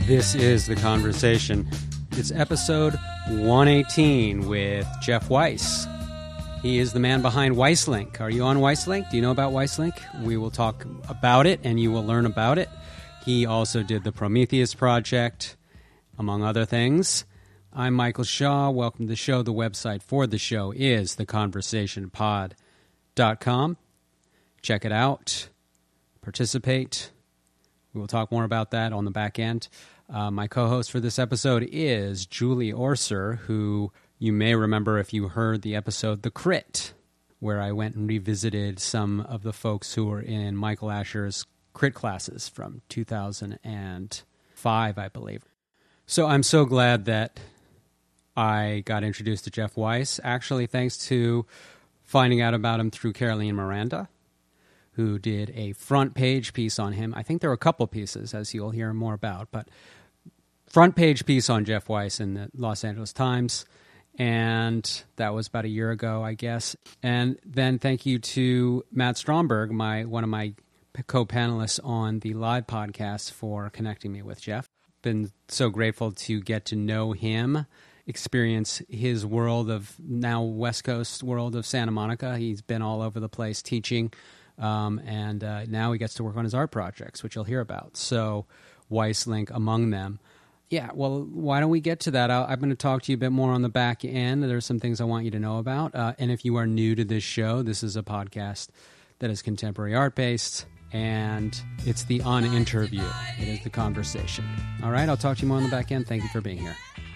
This is The Conversation. It's episode 118 with Jeff Weiss. He is the man behind Weisslink. Are you on Weisslink? Do you know about Weisslink? We will talk about it, and you will learn about it. He also did the Prometheus Project, among other things. I'm Michael Shaw. Welcome to the show. The website for the show is theconversationpod.com. Check it out. Participate. We will talk more about that on the back end. My co-host for this episode is Julie Orser, who you may remember if you heard the episode The Crit, where I went and revisited some of the folks who were in Michael Asher's Crit classes from 2005, I believe. So I'm so glad that I got introduced to Jeff Weiss, actually thanks to finding out about him through Caroline Miranda, who did a front page piece on him. I think there were a couple pieces, as you'll hear more about, but front page piece on Jeff Weiss in the Los Angeles Times, and that was about a year ago, I guess. And then thank you to Matt Stromberg, one of my co-panelists on the live podcast, for connecting me with Jeff. Been so grateful to get to know him, experience his world of, now West Coast world of Santa Monica. He's been all over the place teaching, and now he gets to work on his art projects, which you'll hear about. So Weisslink among them. Yeah, well, why don't we get to that? I'm going to talk to you a bit more on the back end. There's some things I want you to know about. And if you are new to this show, this is a podcast that is contemporary art-based, and it's the on-interview. It is the conversation. All right, I'll talk to you more on the back end. Thank you for being here.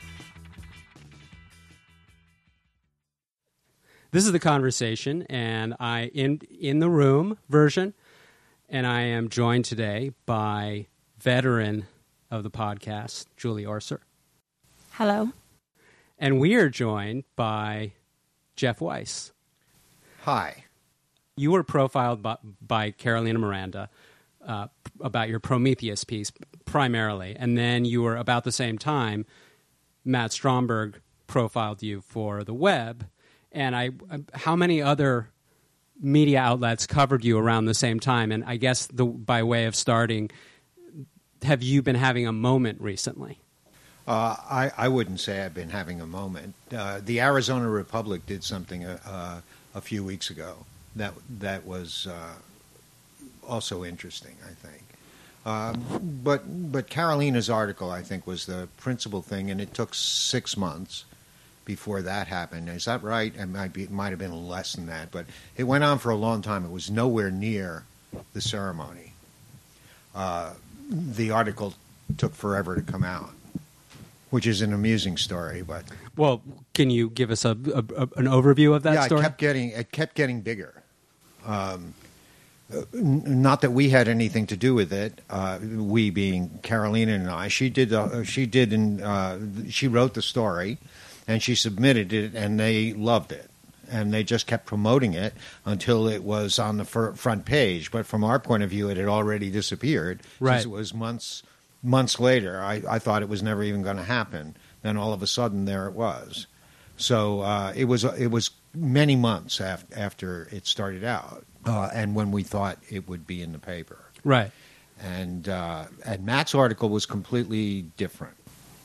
This is the conversation, and I in the room version, and I am joined today by veteran of the podcast, Julie Orser. Hello. And we are joined by Jeff Weiss. Hi. You were profiled by Carolina Miranda about your Prometheus piece primarily, and then you were, about the same time, Matt Stromberg profiled you for the web. And how many other media outlets covered you around the same time? And I guess by way of starting, have you been having a moment recently? I wouldn't say I've been having a moment. The Arizona Republic did something a few weeks ago that was also interesting, I think. But Carolina's article, I think, was the principal thing, and it took 6 months before that happened. Is that right? It might have been less than that, but it went on for a long time. It was nowhere near the ceremony. The article took forever to come out, which is an amusing story. But well, can you give us an overview of that story? It kept getting bigger. Not that we had anything to do with it. We being Carolina and I. She wrote the story, and she submitted it, and they loved it. And they just kept promoting it until it was on the front page. But from our point of view, it had already disappeared. Right. Since it was months later. I thought it was never even going to happen. Then all of a sudden, there it was. So it was many months after it started out, and when we thought it would be in the paper. Right. And Matt's article was completely different.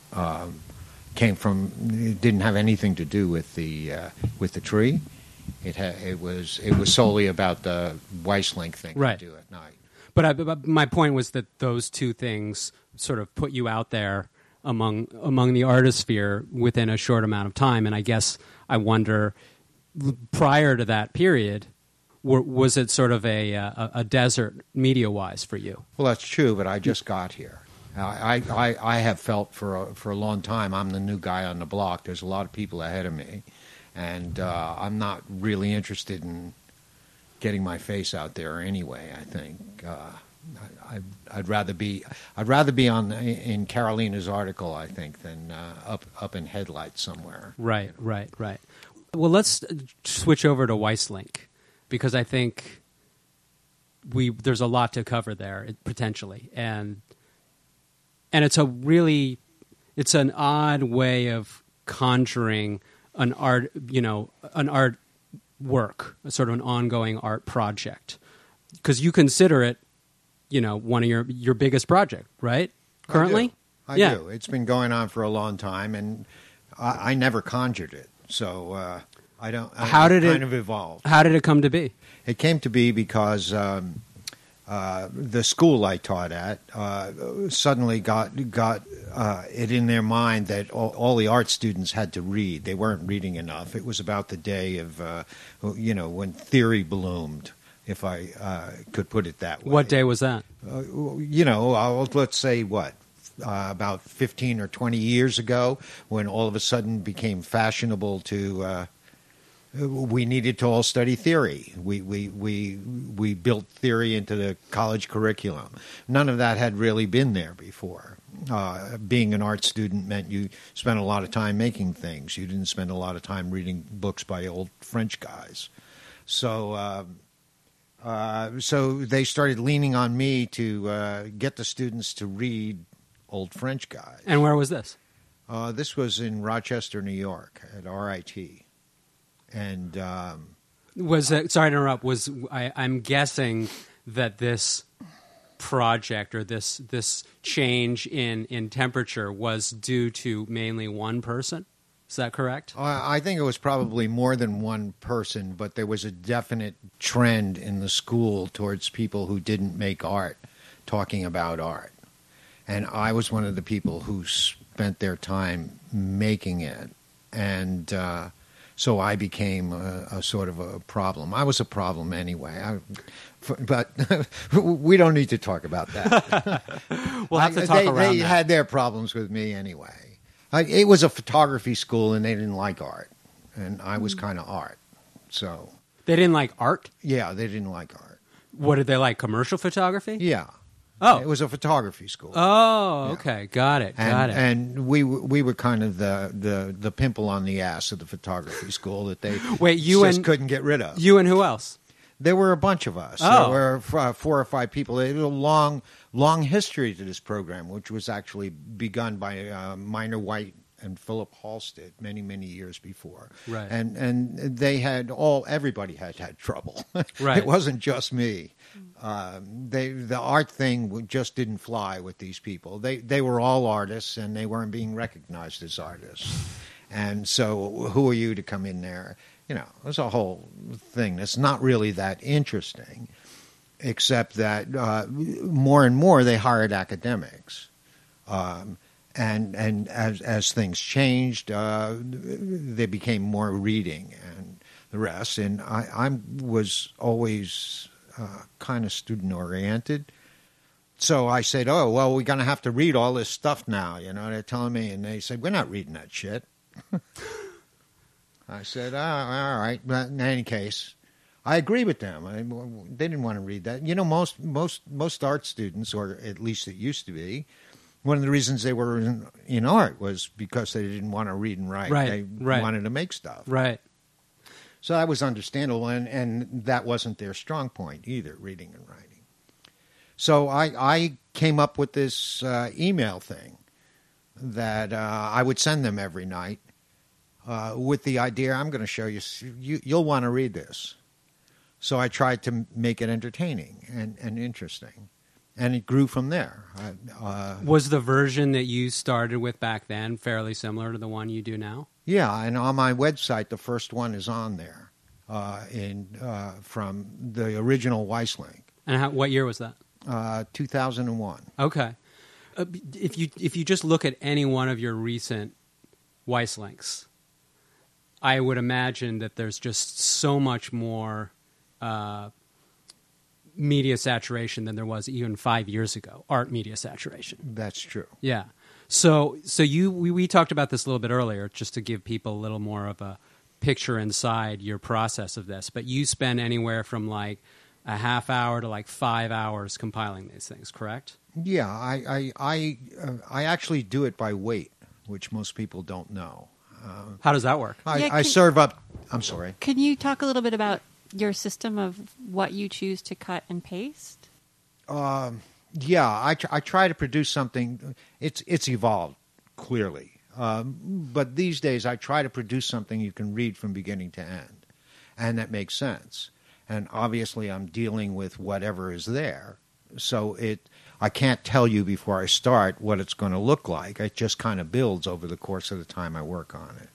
It didn't have anything to do with the tree. It was solely about the Weisslink thing right. to do at night. But my point was that those two things sort of put you out there among the artisphere within a short amount of time, and I guess I wonder, prior to that period, was it sort of a desert media-wise for you? Well, that's true, but I just got here. I have felt for a long time I'm the new guy on the block. There's a lot of people ahead of me, and I'm not really interested in getting my face out there anyway. I think I'd rather be in Carolina's article, I think, than up in headlights somewhere. Right. Well, let's switch over to Weisslink, because I think there's a lot to cover there potentially, and it's an odd way of conjuring an art work, a sort of an ongoing art project, because you consider it, one of your biggest project, right? Currently, I Yeah. do. It's been going on for a long time, and I never conjured it. So I don't. How did kind it of evolve? How did it come to be? It came to be because the school I taught at suddenly got it in their mind that all the art students had to read. They weren't reading enough. It was about the day of when theory bloomed, if I could put it that way. What day was that? Let's say about 15 or 20 years ago, when all of a sudden became fashionable to. We needed to all study theory. We built theory into the college curriculum. None of that had really been there before. Being an art student meant you spent a lot of time making things. You didn't spend a lot of time reading books by old French guys. So they started leaning on me to get the students to read old French guys. And where was this? This was in Rochester, New York, at RIT. And Was it, sorry to interrupt, I'm guessing that this project or this change in temperature was due to mainly one person? Is that correct? I think it was probably more than one person, but there was a definite trend in the school towards people who didn't make art talking about art. And I was one of the people who spent their time making it. And so I became a sort of a problem. I was a problem anyway. But we don't need to talk about that. We'll have to talk around They that. had their problems with me anyway. It was a photography school, and they didn't like art. And I was kind of art. So, They didn't like art? yeah, they didn't like art. What did they like? Commercial photography? Yeah. Oh. It was a photography school. Oh, okay. Got it. And we were kind of the pimple on the ass of the photography school that they Wait, you just and- couldn't get rid of. You and who else? There were a bunch of us. Oh. There were 4 or 5 people. There was a long history to this program, which was actually begun by Minor White and Philip Halstead many years before. Right. And they had everybody had trouble. Right. It wasn't just me. The art thing just didn't fly with these people. They were all artists, and they weren't being recognized as artists. And so who are you to come in there? It was a whole thing that's not really that interesting, except that more and more they hired academics. And as things changed, they became more reading and the rest. And I was always kind of student-oriented. So I said, oh, well, we're going to have to read all this stuff now. They're telling me, and they said, we're not reading that shit. I said, all right. But in any case, I agree with them. They didn't want to read that. Most art students, or at least it used to be, one of the reasons they were in art was because they didn't want to read and write. Right, They right. wanted to make stuff. Right. So that was understandable, and that wasn't their strong point either, reading and writing. So I came up with this email thing that I would send them every night with the idea, I'm going to show you, you'll want to read this. So I tried to make it entertaining and interesting. And it grew from there. Was the version that you started with back then fairly similar to the one you do now? Yeah, and on my website, the first one is on there from the original Weisslink, And what year was that? 2001. Okay. If you just look at any one of your recent Weisslinks, I would imagine that there's just so much more media saturation than there was even 5 years ago. Art media saturation. That's true. Yeah. So we talked about this a little bit earlier, just to give people a little more of a picture inside your process of this. But you spend anywhere from like a half hour to like 5 hours compiling these things, correct? Yeah, I actually do it by weight, which most people don't know. How does that work? I serve up. I'm sorry. Can you talk a little bit about your system of what you choose to cut and paste? Yeah, I try to produce something. It's evolved clearly, but these days I try to produce something you can read from beginning to end, and that makes sense. And obviously, I'm dealing with whatever is there So I can't tell you before I start what it's going to look like. It just kind of builds over the course of the time I work on it.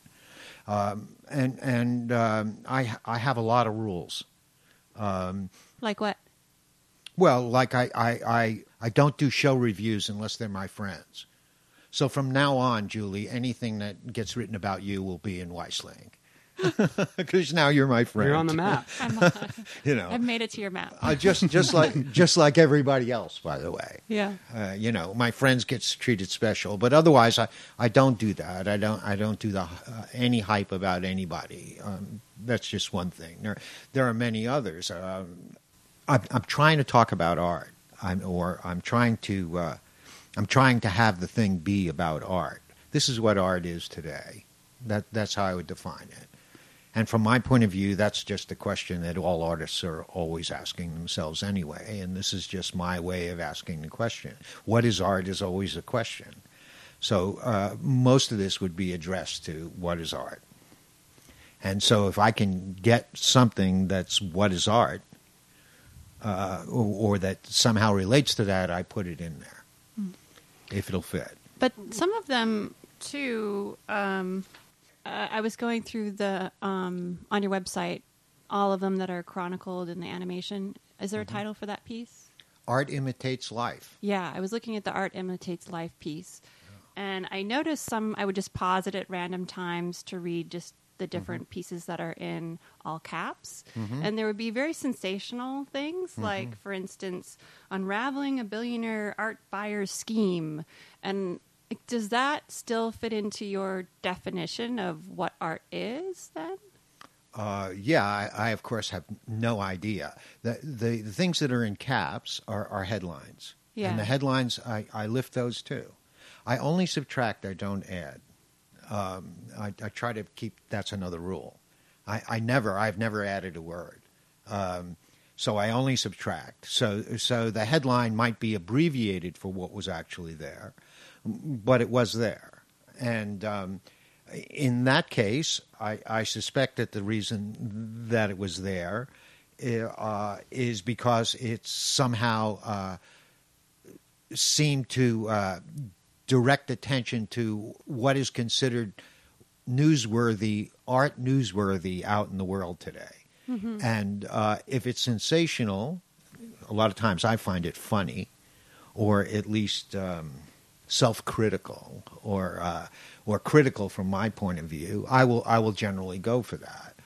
I have a lot of rules. Like what? Well, like I don't do show reviews unless they're my friends. So from now on, Julie, anything that gets written about you will be in Weissling. Because now you're my friend. You're on the map. You know, I've made it to your map. just like everybody else, by the way. Yeah. You know, my friends get treated special, but otherwise, I don't do that. I don't do any hype about anybody. That's just one thing. There are many others. I'm trying to talk about art. I'm trying to have the thing be about art. This is what art is today. That's how I would define it. And from my point of view, that's just a question that all artists are always asking themselves anyway. And this is just my way of asking the question. What is art is always a question. So most of this would be addressed to what is art. And so if I can get something that's what is art, or that somehow relates to that, I put it in there, if it'll fit. But some of them, too, I was going through the on your website, all of them that are chronicled in the animation. Is there a title for that piece? Art Imitates Life. Yeah, I was looking at the Art Imitates Life piece, and I noticed some. I would just pause it at random times to read just the different pieces that are in all caps, and there would be very sensational things, like, for instance, unraveling a billionaire art buyer's scheme. And does that still fit into your definition of what art is, then? Yeah, I of course have no idea. The things that are in caps are headlines. Yeah. And the headlines, I lift those too. I only subtract, I don't add. I try to keep, that's another rule. I've never added a word. So I only subtract. So the headline might be abbreviated for what was actually there, but it was there. And in that case, I suspect that the reason that it was there is because it somehow seemed to direct attention to what is considered newsworthy, art newsworthy out in the world today. And if it's sensational, a lot of times I find it funny, or at least self-critical, or critical from my point of view. I will generally go for that,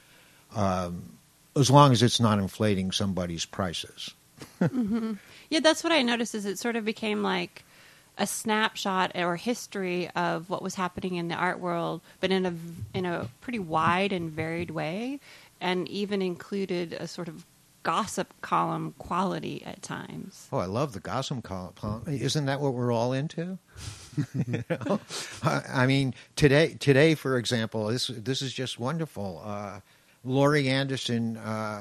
as long as it's not inflating somebody's prices. Yeah, that's what I noticed. Is it sort of became like a snapshot or history of what was happening in the art world, but in a pretty wide and varied way, and even included a sort of gossip column quality at times. Oh, I love the gossip column. Isn't that what we're all into? You know? I mean, today, for example, this is just wonderful. Laurie Anderson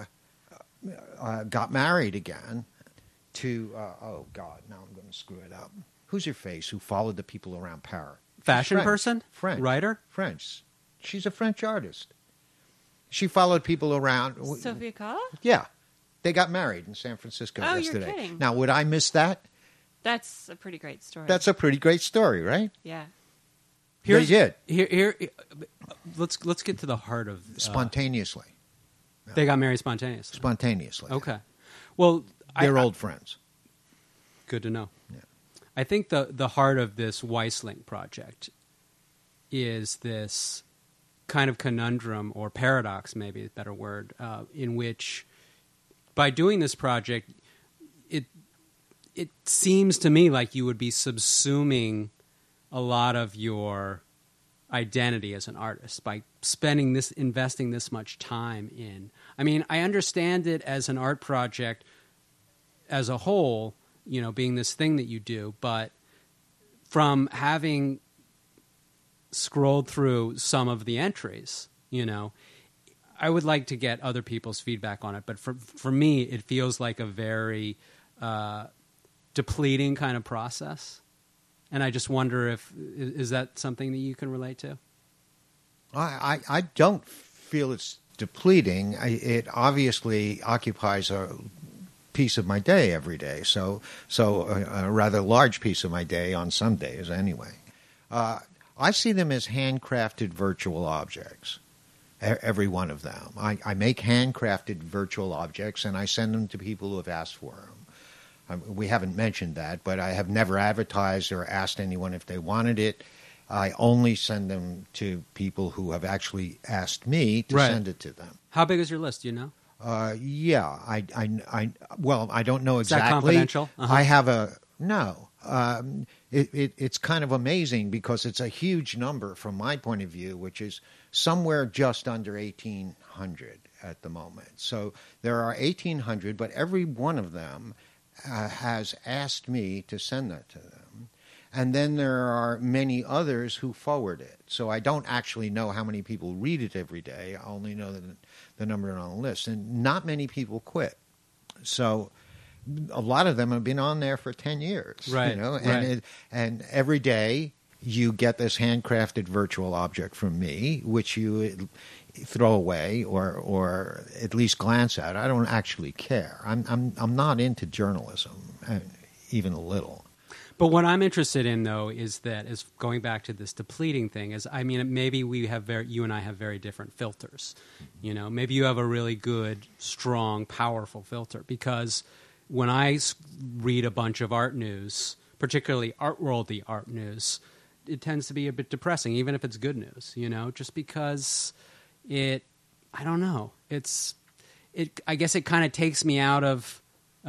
got married again to, oh, God, now I'm going to screw it up. Who's your face who followed the people around Paris? Fashion person? French. Writer? French. She's a French artist. She followed people around. Sophia Cala? Yeah. They got married in San Francisco yesterday. You're kidding. Now, would I miss that? That's a pretty great story. That's a pretty great story, right? Yeah. They did. Here, let's get to the heart of Spontaneously. They got married spontaneously. Spontaneously. Okay. Well, they're old friends. Good to know. Yeah. I think the heart of this Weissling project is this kind of conundrum, or paradox, maybe a better word, in which by doing this project, it seems to me like you would be subsuming a lot of your identity as an artist by investing this much time in. I mean, I understand it as an art project as a whole, you know, being this thing that you do, but from having scrolled through some of the entries, you know, I would like to get other people's feedback on it, but for me, it feels like a very depleting kind of process. And I just wonder is that something that you can relate to? I don't feel it's depleting. It obviously occupies piece of my day every day. So a rather large piece of my day on some days anyway. I see them as handcrafted virtual objects, every one of them. I make handcrafted virtual objects, and I send them to people who have asked for them. We haven't mentioned that, but I have never advertised or asked anyone if they wanted it. I only send them to people who have actually asked me to send it to them. How big is your list? Do you know? Yeah, I don't know exactly. Is that confidential? I have no. It's kind of amazing because it's a huge number from my point of view, which is somewhere just under 1,800 at the moment. So there are 1,800, but every one of them has asked me to send that to them. And then there are many others who forward it. So I don't actually know how many people read it every day. I only know the number on the list. And not many people quit. So a lot of them have been on there for 10 years. Right, you know? right. And every day you get this handcrafted virtual object from me, which you throw away or at least glance at. I don't actually care. I'm not into journalism, even a little. But what I'm interested in, though, is going back to this depleting thing. Maybe you and I have very different filters. You know, maybe you have a really good, strong, powerful filter. Because when I read a bunch of art news, particularly art-worldly art news, it tends to be a bit depressing, even if it's good news. You know, just because I don't know. I guess it kind of takes me out of.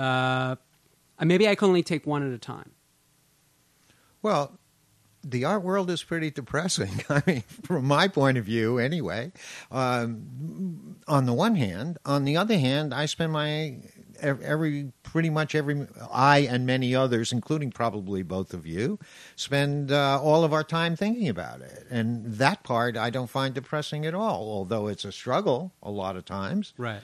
Maybe I can only take one at a time. Well, the art world is pretty depressing. I mean, from my point of view, anyway. On the one hand, on the other hand, I spend pretty much every I and many others, including probably both of you, spend all of our time thinking about it, and that part I don't find depressing at all. Although it's a struggle a lot of times. Right.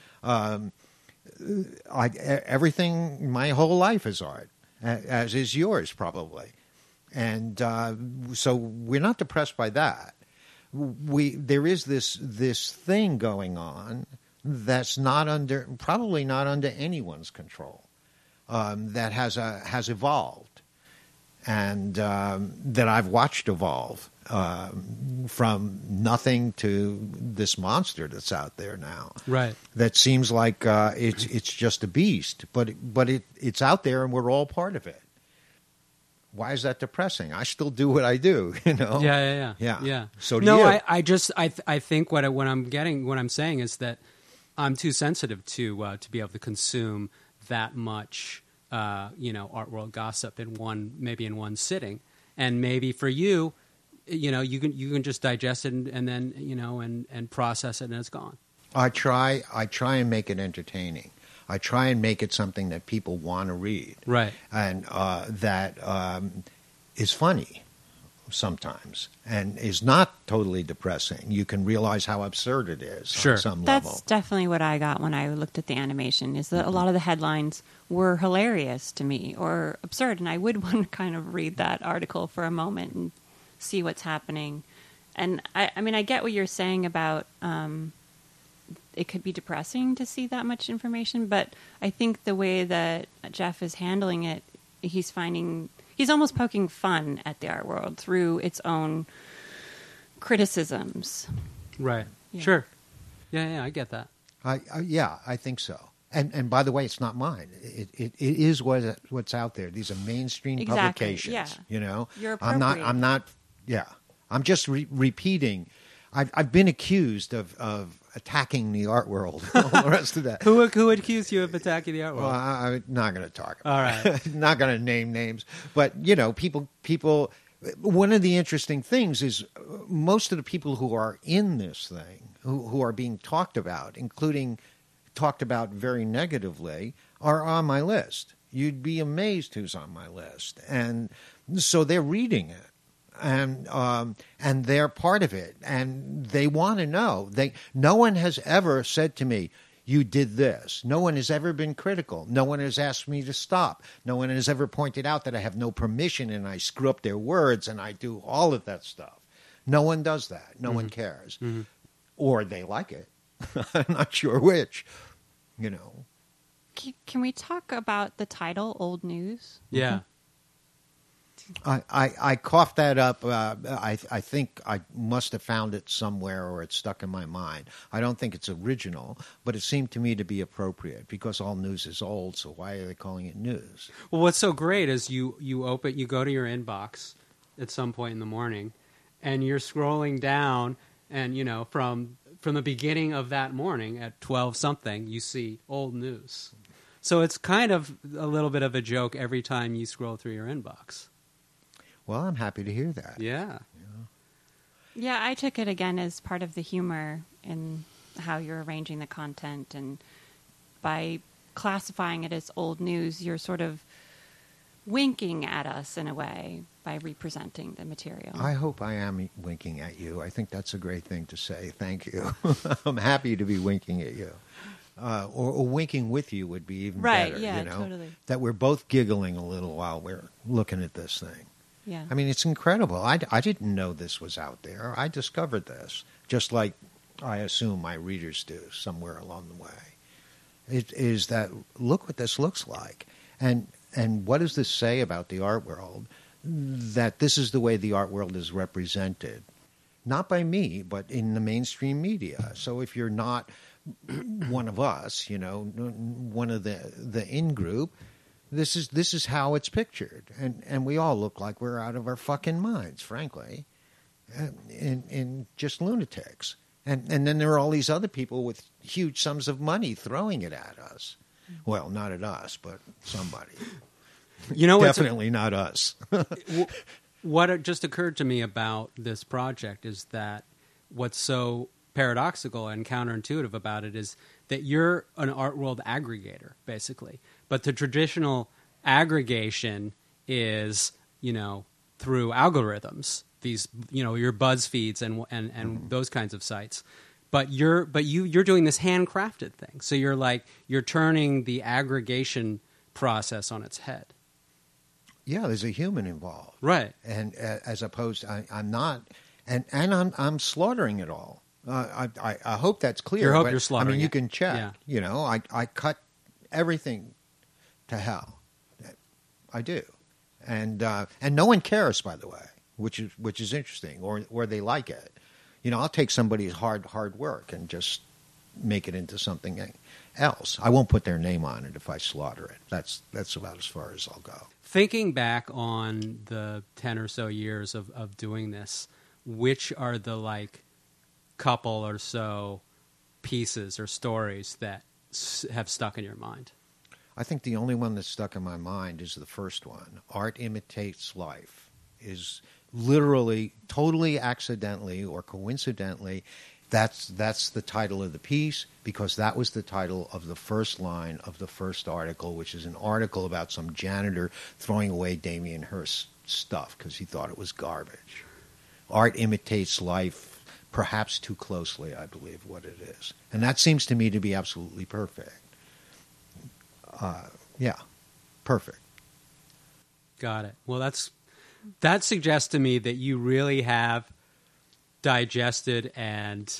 Everything, my whole life is art, as is yours probably. And so we're not depressed by that. There is this thing going on that's probably not under anyone's control, that has evolved, and that I've watched evolve from nothing to this monster that's out there now. Right. That seems like it's just a beast, but it's out there, and we're all part of it. Why is that depressing? I still do what I do, you know. Yeah. So do you. I think what I'm saying is that I'm too sensitive to be able to consume that much, art world gossip in one sitting, and maybe for you, you can just digest it and then and process it and it's gone. I try and make it entertaining. I try and make it something that people want to read. Right. And that is funny sometimes and is not totally depressing. You can realize how absurd it is on some level. That's definitely what I got when I looked at the animation, is that a lot of the headlines were hilarious to me or absurd, and I would want to kind of read that article for a moment and see what's happening. And I get what you're saying about it could be depressing to see that much information, but I think the way that Jeff is handling it, he's almost poking fun at the art world through its own criticisms. Right. Yeah. Sure. Yeah, I get that. I think so. And by the way, it's not mine. It is what's out there. These are mainstream publications. Yeah. You know, you're appropriate. I'm not. Yeah, I'm just repeating. I've been accused of attacking the art world. All the rest of that. Who accused you of attacking the art world? Well, I'm not going to talk about All right. Not going to name names. But, people, one of the interesting things is most of the people who are in this thing, who are being talked about, including talked about very negatively, are on my list. You'd be amazed who's on my list. And so they're reading it. And they're part of it, and they want to know. No one has ever said to me, "You did this." No one has ever been critical. No one has asked me to stop. No one has ever pointed out that I have no permission and I screw up their words and I do all of that stuff. No one does that. No one cares, Mm-hmm. or they like it. I'm not sure which. Can we talk about the title, Old News? Yeah. I coughed that up. I think I must have found it somewhere or it's stuck in my mind. I don't think it's original, but it seemed to me to be appropriate because all news is old, so why are they calling it news? Well, what's so great is you go to your inbox at some point in the morning, and you're scrolling down, and from the beginning of that morning at 12 something, you see old news. So it's kind of a little bit of a joke every time you scroll through your inbox. Well, I'm happy to hear that. Yeah. Yeah, I took it again as part of the humor in how you're arranging the content, and by classifying it as old news, you're sort of winking at us in a way by representing the material. I hope I am winking at you. I think that's a great thing to say. Thank you. I'm happy to be winking at you. Or winking with you would be even right, better. Yeah, totally. That we're both giggling a little while we're looking at this thing. Yeah. I mean, it's incredible. I didn't know this was out there. I discovered this, just like I assume my readers do somewhere along the way. It is that, look what this looks like. And what does this say about the art world? That this is the way the art world is represented. Not by me, but in the mainstream media. So if you're not one of us, one of the in-group, this is how it's pictured, and we all look like we're out of our fucking minds, frankly, and just lunatics. And then there are all these other people with huge sums of money throwing it at us. Well, not at us, but somebody. Definitely not us. What just occurred to me about this project is that what's so paradoxical and counterintuitive about it is that you're an art world aggregator, basically. But the traditional aggregation is, through algorithms, these, your BuzzFeeds and those kinds of sites. But you're doing this handcrafted thing. So you're turning the aggregation process on its head. Yeah, there's a human involved, right? And as opposed, I'm not, and I'm slaughtering it all. I hope that's clear. You're slaughtering. I mean, you it. can check. Yeah. I cut everything to hell. I do, and no one cares, by the way, which is interesting, or they like it. I'll take somebody's hard work and just make it into something else. I won't put their name on it if I slaughter it. That's about as far as I'll go. Thinking back on the 10 or so years of doing this, which are the couple or so pieces or stories that have stuck in your mind? I think the only one that's stuck in my mind is the first one. Art Imitates Life is literally, totally accidentally or coincidentally, that's the title of the piece, because that was the title of the first line of the first article, which is an article about some janitor throwing away Damien Hirst's stuff because he thought it was garbage. Art imitates life, perhaps too closely, I believe, what it is. And that seems to me to be absolutely perfect. Yeah, perfect. Got it. Well, that suggests to me that you really have digested and,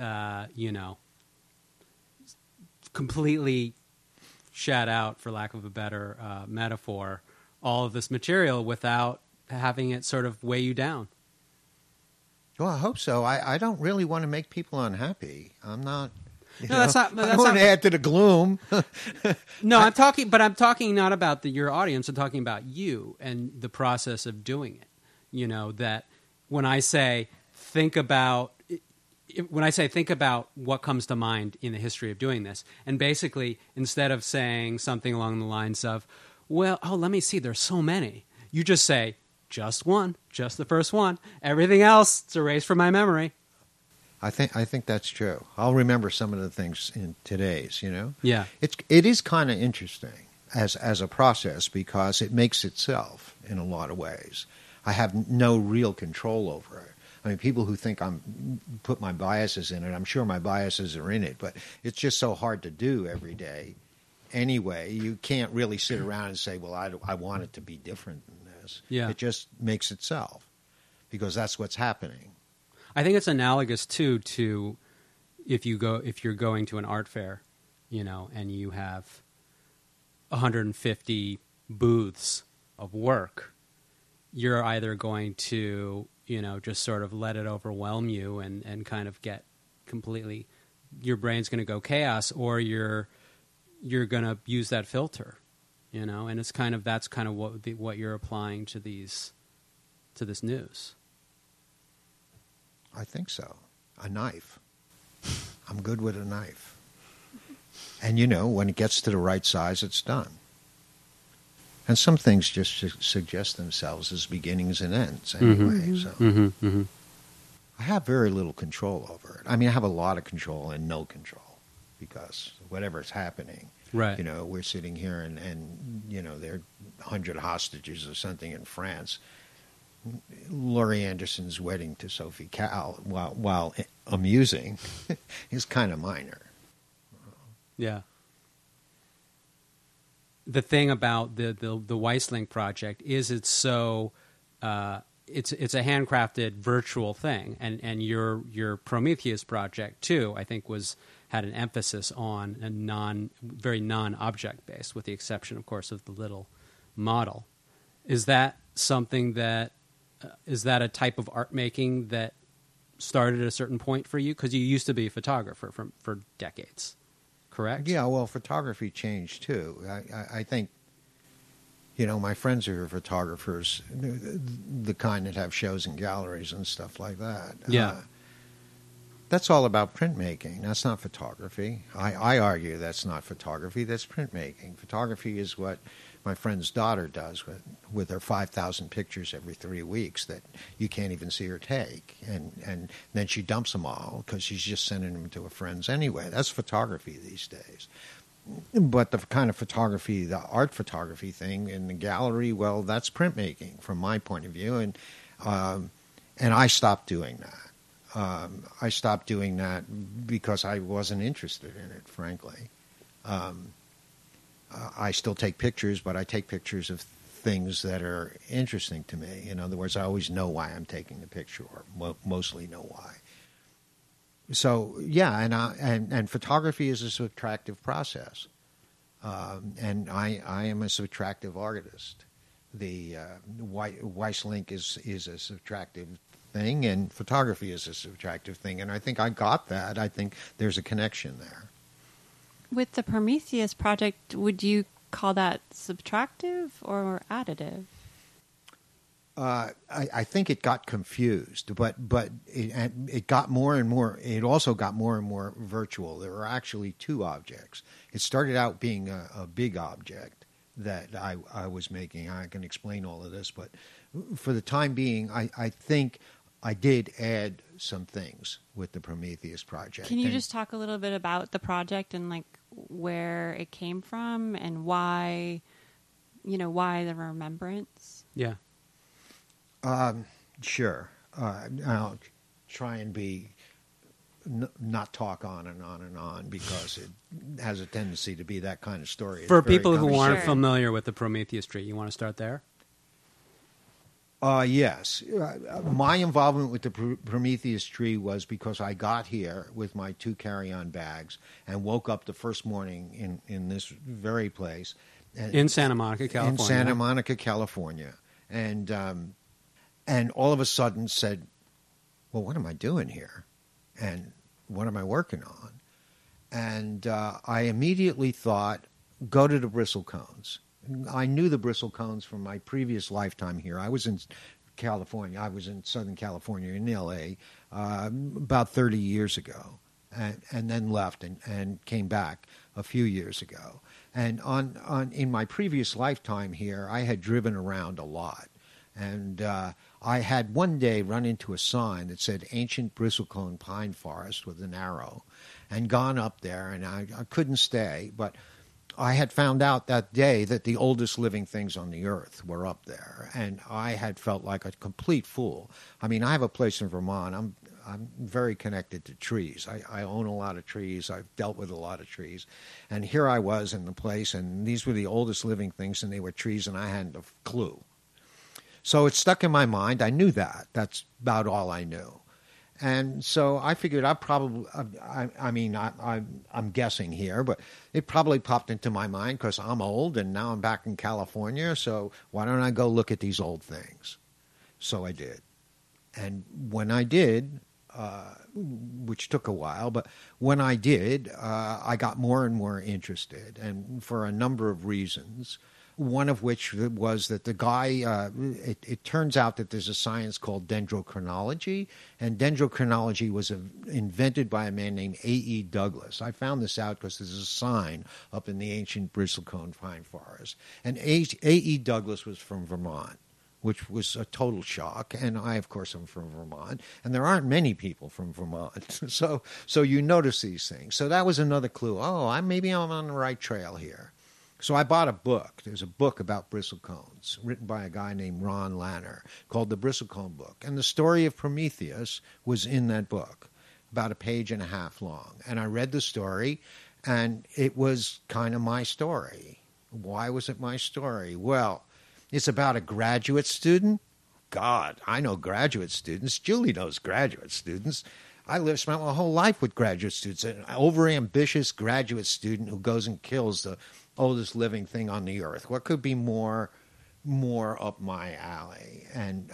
completely shat out, for lack of a better metaphor, all of this material without having it sort of weigh you down. Well, I hope so. I don't really want to make people unhappy. I'm not... That's not. I don't want to add to the gloom. No, I'm talking not about your audience. I'm talking about you and the process of doing it. That when I say think about what comes to mind in the history of doing this, and basically instead of saying something along the lines of, well, let me see, there's so many, you just say just one, just the first one. Everything else is erased from my memory. I think that's true. I'll remember some of the things in today's, Yeah. It is kind of interesting as a process because it makes itself in a lot of ways. I have no real control over it. I mean, people who think I'm put my biases in it, I'm sure my biases are in it, but it's just so hard to do every day. Anyway, you can't really sit around and say, well, I want it to be different than this. Yeah. It just makes itself because that's what's happening. I think it's analogous too to if you're going to an art fair, and you have 150 booths of work, you're either going to, just sort of let it overwhelm you and kind of get completely, your brain's going to go chaos, or you're going to use that filter, and it's that's kind of what you're applying to this news. I think so. A knife. I'm good with a knife. And, when it gets to the right size, it's done. And some things just suggest themselves as beginnings and ends anyway. So I have very little control over it. I mean, I have a lot of control and no control because whatever's happening, right? We're sitting here and there are 100 hostages or something in France. Laurie Anderson's wedding to Sophie Calle, while amusing, is kind of minor. Yeah. The thing about the Weisslink project is it's so it's a handcrafted virtual thing, and your Prometheus project too, I think, had an emphasis on a very non-object based, with the exception, of course, of the little model. Is that something that is that a type of art making that started at a certain point for you? Because you used to be a photographer for decades. Correct? Yeah, well, photography changed too. I think, my friends who are photographers, the kind that have shows in galleries and stuff like that. Yeah. That's all about printmaking. That's not photography. I argue that's not photography. That's printmaking. Photography is what my friend's daughter does with her 5,000 pictures every 3 weeks that you can't even see her take. And then she dumps them all because she's just sending them to her friends anyway. That's photography these days. But the kind of photography, the art photography thing in the gallery, well, that's printmaking from my point of view. And I stopped doing that. I stopped doing that because I wasn't interested in it, frankly. I still take pictures, but I take pictures of things that are interesting to me. In other words, I always know why I'm taking the picture, or mostly know why. So, yeah, and photography is a subtractive process. And I am a subtractive artist. The Weisslink is a subtractive thing, and photography is a subtractive thing. And I think I got that. I think there's a connection there. With the Prometheus project, would you call that subtractive or additive? I think it got confused, but it got more and more. It also got more and more virtual. There were actually two objects. It started out being a big object that I was making. I can explain all of this, but for the time being, I think I did add some things with the Prometheus project. Can you just talk a little bit about the project and like where it came from and why the remembrance? Yeah. Sure. I'll try and be not talk on and on and on because it has a tendency to be that kind of story. For people who aren't familiar with the Prometheus tree, you want to start there? Yes. My involvement with the Prometheus tree was because I got here with my 2 carry-on bags and woke up the first morning in this very place. In Santa Monica, California. In Santa Monica, California. And all of a sudden said, well, what am I doing here? And what am I working on? And I immediately thought, go to the bristlecones. I knew the bristlecones from my previous lifetime here. I was in California. I was in Southern California, in L.A., about 30 years ago, and then left and came back a few years ago. And in my previous lifetime here, I had driven around a lot. And I had one day run into a sign that said Ancient Bristlecone Pine Forest with an arrow and gone up there, and I couldn't stay, but I had found out that day that the oldest living things on the earth were up there, and I had felt like a complete fool. I mean, I have a place in Vermont. I'm very connected to trees. I own a lot of trees. I've dealt with a lot of trees. And here I was in the place, and these were the oldest living things, and they were trees, and I hadn't a clue. So it stuck in my mind. I knew that. That's about all I knew. And so I figured I'm guessing here, but it probably popped into my mind because I'm old and now I'm back in California. So why don't I go look at these old things? So I did. And when I did, which took a while, but when I did, I got more and more interested, and for a number of reasons. One of which was that the guy, it turns out that there's a science called dendrochronology, and dendrochronology was invented by a man named A.E. Douglas. I found this out because there's a sign up in the ancient bristlecone pine forest. And A.E. Douglas was from Vermont, which was a total shock. And I, of course, am from Vermont, and there aren't many people from Vermont. So you notice these things. So that was another clue. Oh, maybe I'm on the right trail here. So I bought a book. There's a book about bristlecones written by a guy named Ron Lanner called The Bristlecone Book. And the story of Prometheus was in that book, about a page and a half long. And I read the story, and it was kind of my story. Why was it my story? Well, it's about a graduate student. God, I know graduate students. Julie knows graduate students. I spent my whole life with graduate students. An overambitious graduate student who goes and kills the oldest living thing on the earth. What could be more up my alley? And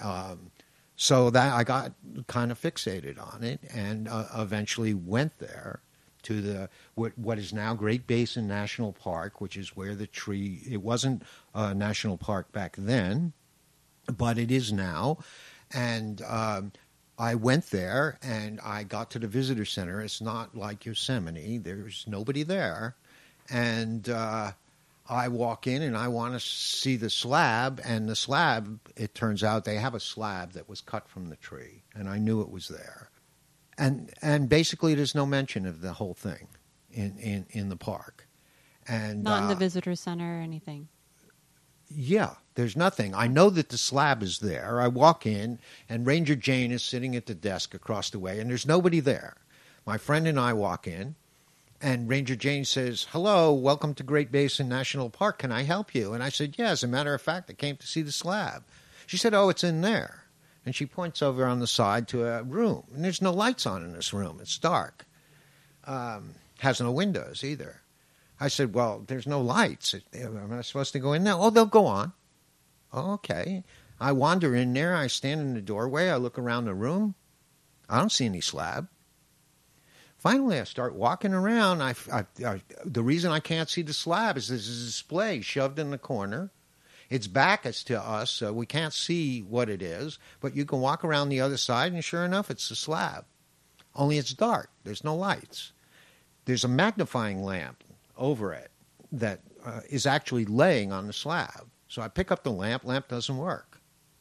so that I got kind of fixated on it, and eventually went there to what is now Great Basin National Park, which is where the tree. It wasn't a national park back then, but it is now, and. I went there, and I got to the visitor center. It's not like Yosemite. There's nobody there. And I walk in, and I want to see the slab. And the slab, it turns out they have a slab that was cut from the tree. And I knew it was there. And basically, there's no mention of the whole thing in the park. And not in the visitor center or anything. Yeah, there's nothing. I know that the slab is there. I walk in, and Ranger Jane is sitting at the desk across the way, and there's nobody there. My friend and I walk in, and Ranger Jane says, "Hello, welcome to Great Basin National Park. Can I help you?" And I said, "Yeah, as a matter of fact, I came to see the slab." She said, "Oh, it's in there." And she points over on the side to a room, and there's no lights on in this room. It's dark. Has no windows either. I said, "Well, there's no lights. Am I supposed to go in there?" "Oh, they'll go on." "Oh, okay." I wander in there. I stand in the doorway. I look around the room. I don't see any slab. Finally, I start walking around. The reason I can't see the slab is there's a display shoved in the corner. Its back is to us, so we can't see what it is. But you can walk around the other side, and sure enough, it's a slab. Only it's dark. There's no lights. There's a magnifying lamp over it that is actually laying on the slab. So I pick up the lamp. Lamp doesn't work.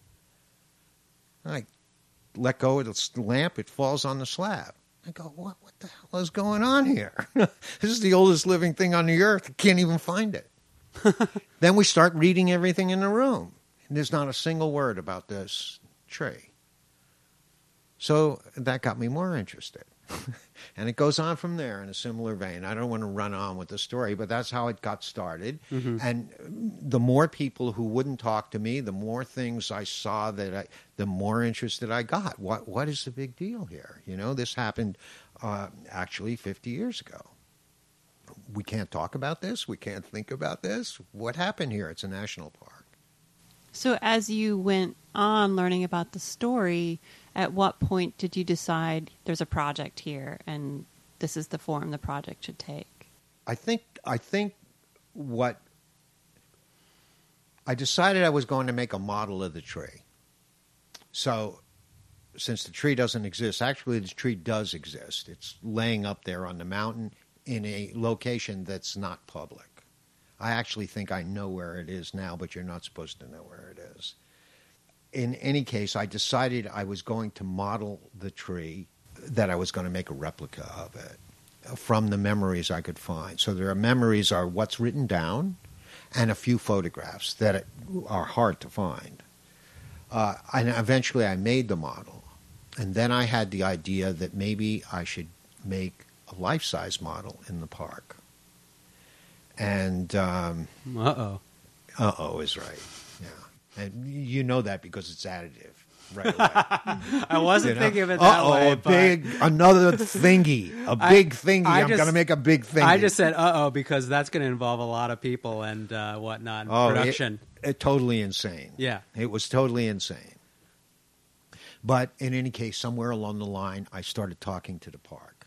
I let go of the lamp. It falls on the slab. I go, what the hell is going on here? This is the oldest living thing on the earth. I can't even find it. Then we start reading everything in the room. And there's not a single word about this tree. So that got me more interested. And it goes on from there in a similar vein. I don't want to run on with the story, but that's how it got started. Mm-hmm. And the more people who wouldn't talk to me, the more things I saw the more interested I got. What is the big deal here? You know, this happened actually 50 years ago. We can't talk about this. We can't think about this. What happened here? It's a national park. So as you went on learning about the story, at what point did you decide there's a project here and this is the form the project should take? I think what I decided I was going to make a model of the tree. So since the tree doesn't exist, actually the tree does exist. It's laying up there on the mountain in a location that's not public. I actually think I know where it is now, but you're not supposed to know where it is. In any case, I decided I was going to model the tree, that I was going to make a replica of it from the memories I could find. So there are memories are what's written down and a few photographs that are hard to find. And eventually I made the model. And then I had the idea that maybe I should make a life-size model in the park. And uh-oh is right. Yeah. And you know that because it's additive. right away. I wasn't thinking of it that way. Another thingy, big thingy. I'm going to make a big thingy. I just said because that's going to involve a lot of people and whatnot. Production. It totally insane. Yeah, it was totally insane. But in any case, somewhere along the line, I started talking to the park.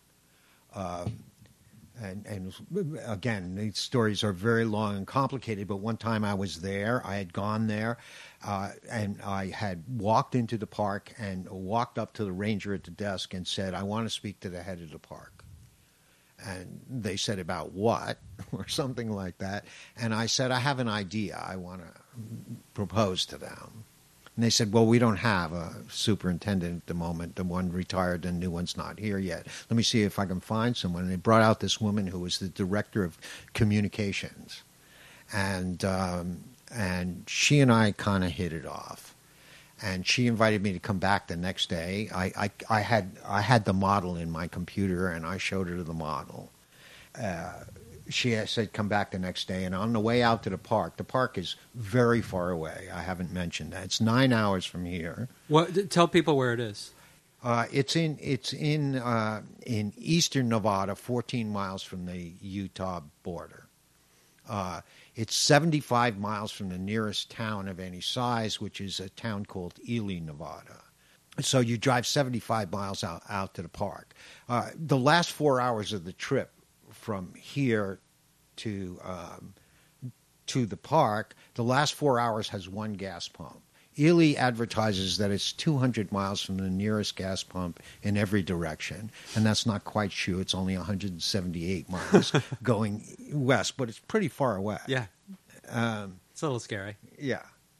And again, these stories are very long and complicated, but one time I was there, I had gone there, and I had walked into the park and walked up to the ranger at the desk and said, I want to speak to the head of the park. And they said, about what? Or something like that. And I said, I have an idea I want to propose to them. And they said, well, we don't have a superintendent at the moment. The one retired, the new one's not here yet. Let me see if I can find someone. And they brought out this woman who was the director of communications. And she and I kind of hit it off. And she invited me to come back the next day. I had the model in my computer, and I showed her the model. She said, come back the next day. And on the way out to the park is very far away. I haven't mentioned that. It's 9 hours from here. Tell people where it is. It's in eastern Nevada, 14 miles from the Utah border. It's 75 miles from the nearest town of any size, which is a town called Ely, Nevada. So you drive 75 miles out to the park. The last 4 hours of the trip from here to the park, the last 4 hours has one gas pump. Ely advertises that it's 200 miles from the nearest gas pump in every direction, and that's not quite true. It's only 178 miles going west, but it's pretty far away. Yeah, it's a little scary. Yeah,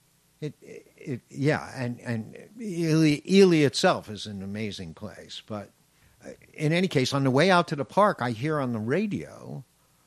and Ely itself is an amazing place. But in any case, on the way out to the park, I hear on the radio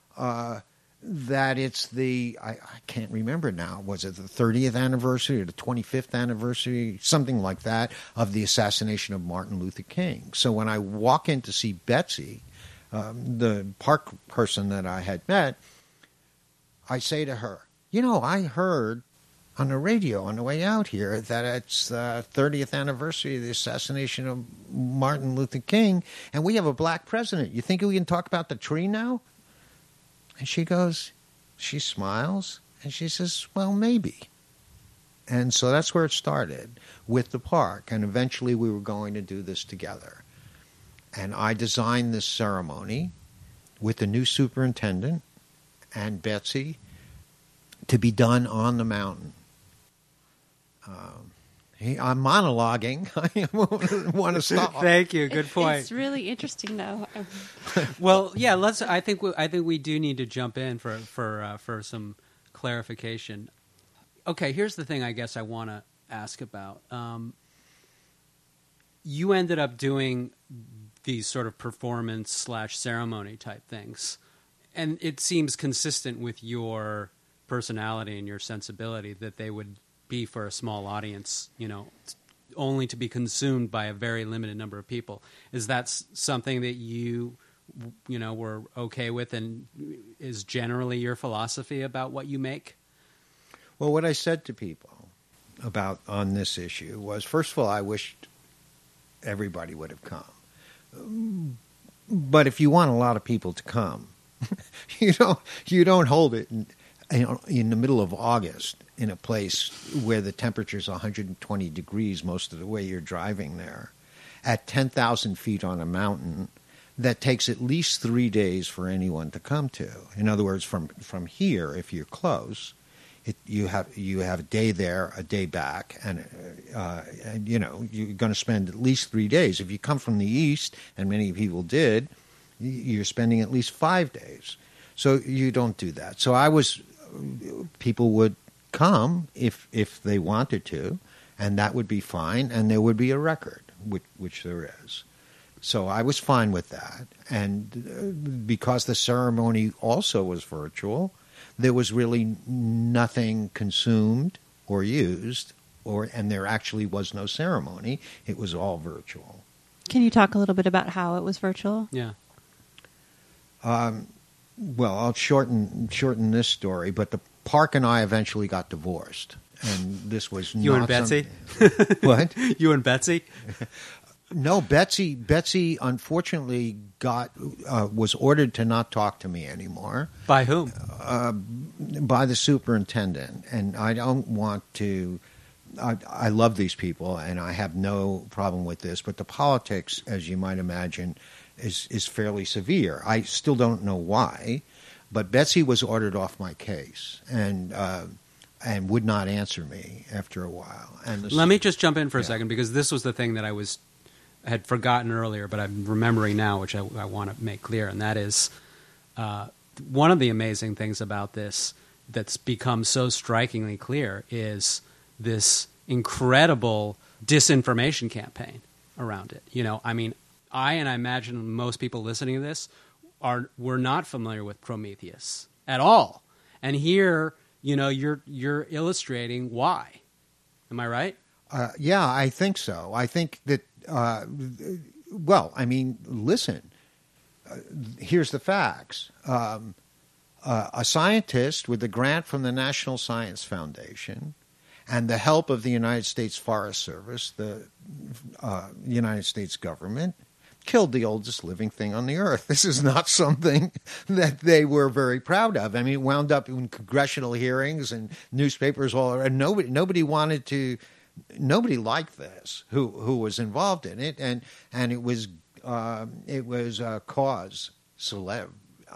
that it's I can't remember now. Was it the 30th anniversary or the 25th anniversary, something like that, of the assassination of Martin Luther King? So when I walk in to see Betsy, the park person that I had met, I say to her, I heard on the radio on the way out here that it's the 30th anniversary of the assassination of Martin Luther King, and we have a black president. You think we can talk about the tree now? And she smiles, and she says, well, maybe. And so that's where it started, with the park. And eventually we were going to do this together. And I designed this ceremony with the new superintendent and Betsy to be done on the mountain. I'm monologuing. I want to stop. Thank you. Good point. It's really interesting, though. Well, yeah. I think we do need to jump in for some clarification. Okay. Here's the thing. I guess I want to ask about. You ended up doing these sort of performance/ceremony type things, and it seems consistent with your personality and your sensibility that they would be for a small audience, only to be consumed by a very limited number of people. Is that something that you were okay with and is generally your philosophy about what you make? Well, what I said to people on this issue was, first of all, I wished everybody would have come. But if you want a lot of people to come, you don't hold it in the middle of August in a place where the temperature is 120 degrees most of the way you're driving there, at 10,000 feet on a mountain that takes at least 3 days for anyone to come to. In other words, from here, if you're close, you have a day there, a day back, and you're going to spend at least 3 days. If you come from the east, and many people did, you're spending at least 5 days. So you don't do that. So people would come if they wanted to, and that would be fine, and there would be a record, which there is. So I was fine with that. And because the ceremony also was virtual, there was really nothing consumed or used, and there actually was no ceremony. It was all virtual. Can you talk a little bit about how it was virtual? Yeah. Well, I'll shorten this story, but the park and I eventually got divorced. and this was You not and Betsy? What? You and Betsy? No, Betsy unfortunately was ordered to not talk to me anymore By whom? by the superintendent, and I don't want to. I love these people, and I have no problem with this, but the politics, as you might imagine, is fairly severe. I still don't know why, but Betsy was ordered off my case, and would not answer me after a while. And Let me just jump in for a second, because this was the thing that I had forgotten earlier, but I'm remembering now, which I want to make clear, and that is one of the amazing things about this that's become so strikingly clear is this incredible disinformation campaign around it. You know, I mean, I imagine most people listening to this were not familiar with Prometheus at all, and here, you know, you're illustrating why. Am I right? Yeah, I think so. I think that. Well, I mean, listen. Here's the facts. A scientist with a grant from the National Science Foundation and the help of the United States Forest Service, the United States government, killed the oldest living thing on the earth. This is not something that they were very proud of. I mean, it wound up in congressional hearings and newspapers all around. Nobody wanted to. Nobody liked this. Who was involved in it, and it was cause celeb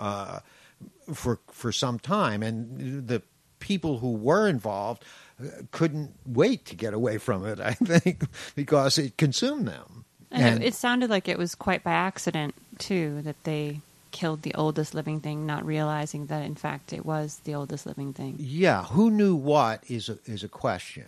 for some time, and the people who were involved couldn't wait to get away from it, I think, because it consumed them. And it sounded like it was quite by accident, too, that they killed the oldest living thing, not realizing that, in fact, it was the oldest living thing. Yeah, who knew what is a question.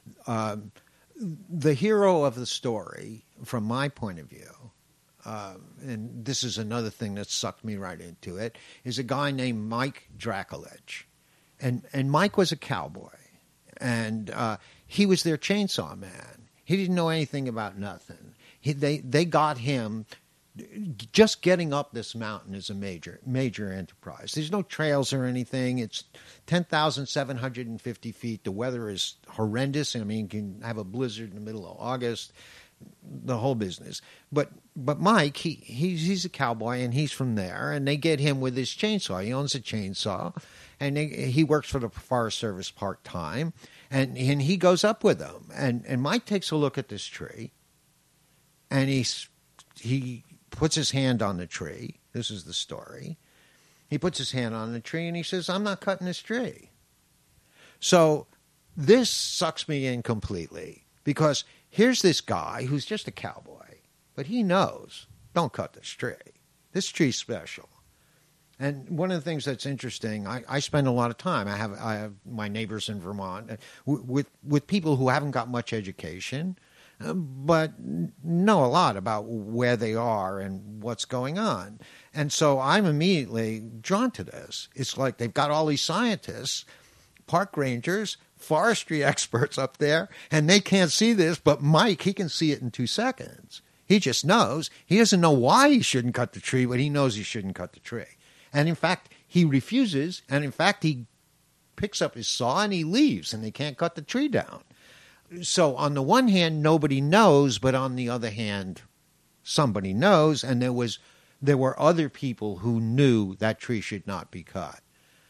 The hero of the story, from my point of view, and this is another thing that sucked me right into it, is a guy named Mike Drakulich. And Mike was a cowboy. And he was their chainsaw man. He didn't know anything about nothing. They got him. Just getting up this mountain is a major enterprise. There's no trails or anything. It's 10,750 feet. The weather is horrendous. I mean, you can have a blizzard in the middle of August. The whole business. But Mike, he's a cowboy, and he's from there. And they get him with his chainsaw. He owns a chainsaw. And he works for the Forest Service part-time, and he goes up with them. And Mike takes a look at this tree, and he puts his hand on the tree. This is the story. He puts his hand on the tree, and he says, "I'm not cutting this tree." So this sucks me in completely, because here's this guy who's just a cowboy, but he knows, don't cut this tree. This tree's special. And one of the things that's interesting, I spend a lot of time. I have my neighbors in Vermont with people who haven't got much education, but know a lot about where they are and what's going on. And so I'm immediately drawn to this. It's like they've got all these scientists, park rangers, forestry experts up there, and they can't see this, but Mike, he can see it in 2 seconds. He just knows. He doesn't know why he shouldn't cut the tree, but he knows he shouldn't cut the tree. And in fact, he refuses, and in fact, he picks up his saw and he leaves, and they can't cut the tree down. So on the one hand, nobody knows, but on the other hand, somebody knows, and there were other people who knew that tree should not be cut.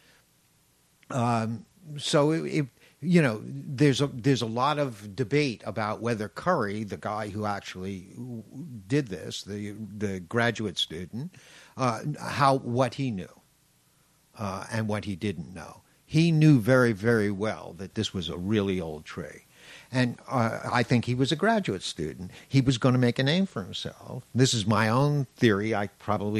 So there's a lot of debate about whether Curry, the guy who actually did this, the graduate student, what he knew and what he didn't know. He knew very, very well that this was a really old tree. And I think he was a graduate student. He was going to make a name for himself. This is my own theory. I'm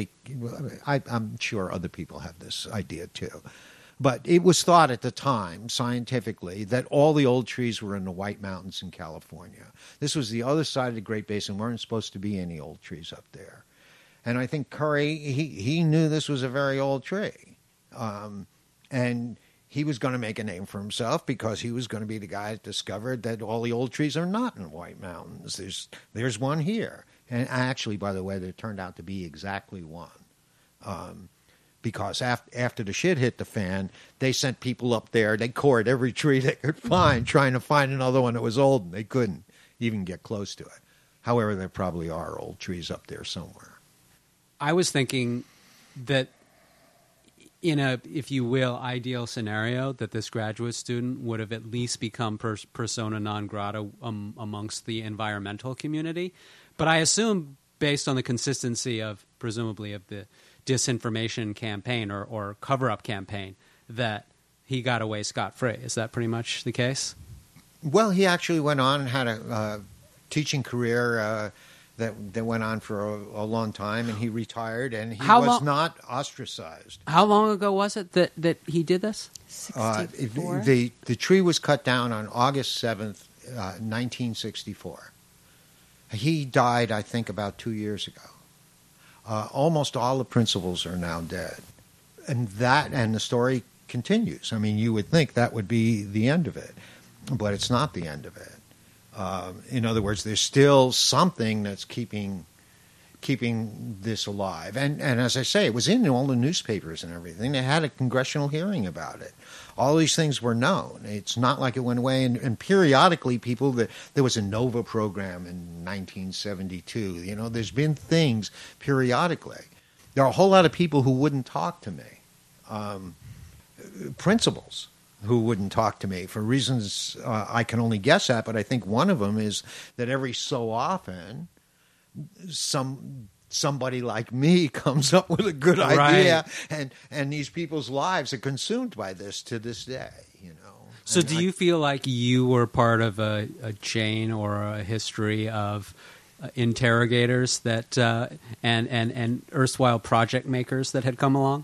sure other people have this idea too. But it was thought at the time, scientifically, that all the old trees were in the White Mountains in California. This was the other side of the Great Basin. There weren't supposed to be any old trees up there. And I think Curry, he knew this was a very old tree. And he was going to make a name for himself because he was going to be the guy that discovered that all the old trees are not in the White Mountains. There's one here. And actually, by the way, there turned out to be exactly one. because after the shit hit the fan, they sent people up there. They cored every tree they could find, trying to find another one that was old, and they couldn't even get close to it. However, there probably are old trees up there somewhere. I was thinking that in a, if you will, ideal scenario, that this graduate student would have at least become persona non grata amongst the environmental community. But I assume, based on the consistency of, presumably, of the disinformation campaign or cover-up campaign, that he got away scot-free. Is that pretty much the case? Well, he actually went on and had a teaching career that went on for a long time, and he retired, and he was not ostracized. How long ago was it that he did this? 64. The tree was cut down on August 7th, 1964. He died, I think, about 2 years ago. Almost all the principals are now dead. And the story continues. I mean, you would think that would be the end of it, but it's not the end of it. In other words, there's still something that's keeping this alive. And as I say, it was in all the newspapers and everything. They had a congressional hearing about it. All these things were known. It's not like it went away. And periodically, there was a NOVA program in 1972. You know, there's been things periodically. There are a whole lot of people who wouldn't talk to me. Principals who wouldn't talk to me for reasons I can only guess at, but I think one of them is that every so often somebody like me comes up with a good idea, and these people's lives are consumed by this to this day, you know. So do you feel like you were part of a chain or a history of interrogators that and erstwhile project makers that had come along?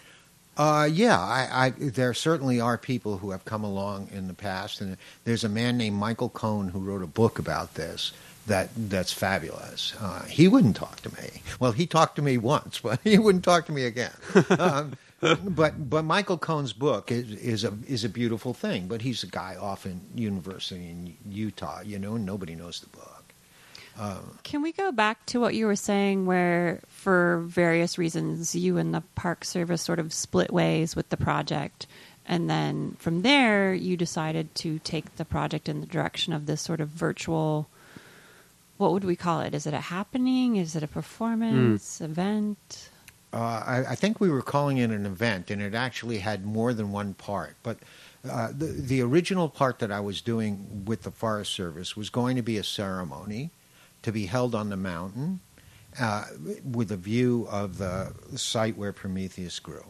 There certainly are people who have come along in the past, and there's a man named Michael Cohn who wrote a book about this that's fabulous. He wouldn't talk to me. Well, he talked to me once, but he wouldn't talk to me again. But Michael Cohn's book is a beautiful thing. But he's a guy off in university in Utah, you know, and nobody knows the book. Can we go back to what you were saying where, for various reasons, you and the Park Service sort of split ways with the project, and then from there you decided to take the project in the direction of this sort of virtual, what would we call it? Is it a happening? Is it a performance, event? I think we were calling it an event, and it actually had more than one part. But the original part that I was doing with the Forest Service was going to be a ceremony to be held on the mountain with a view of the site where Prometheus grew.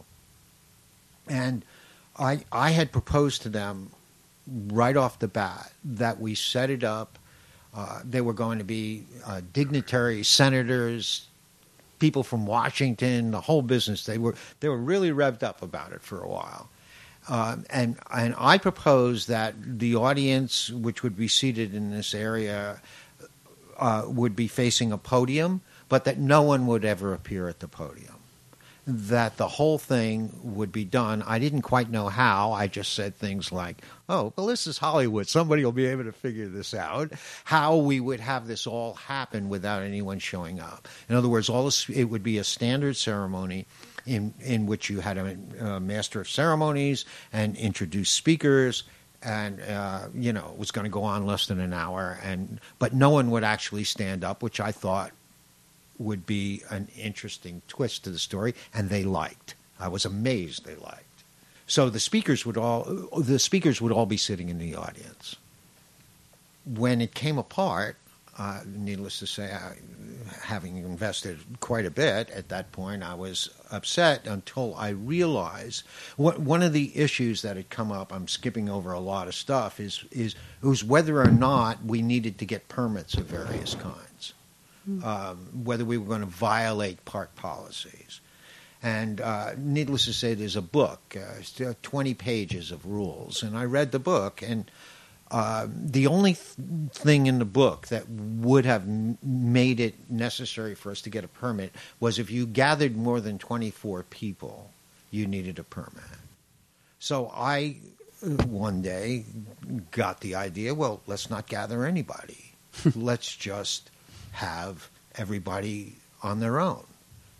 And I had proposed to them right off the bat that we set it up. There were going to be dignitaries, senators, people from Washington, the whole business. They were really revved up about it for a while. And I proposed that the audience, which would be seated in this area, would be facing a podium, but that no one would ever appear at the podium. That the whole thing would be done. I didn't quite know how. I just said things like, oh, well, this is Hollywood. Somebody will be able to figure this out. How we would have this all happen without anyone showing up. In other words, it would be a standard ceremony in which you had a master of ceremonies and introduced speakers. And, it was going to go on less than an hour. But no one would actually stand up, which I thought would be an interesting twist to the story. And they liked. I was amazed they liked. So the speakers would all be sitting in the audience. When it came apart, needless to say, having invested quite a bit at that point, I was upset until I realized one of the issues that had come up, I'm skipping over a lot of stuff, is whether or not we needed to get permits of various kinds, whether we were going to violate park policies. And needless to say, there's a book, 20 pages of rules, and I read the book, and the only thing in the book that would have made it necessary for us to get a permit was if you gathered more than 24 people, you needed a permit. So I, one day, got the idea, well, let's not gather anybody. Let's just have everybody on their own.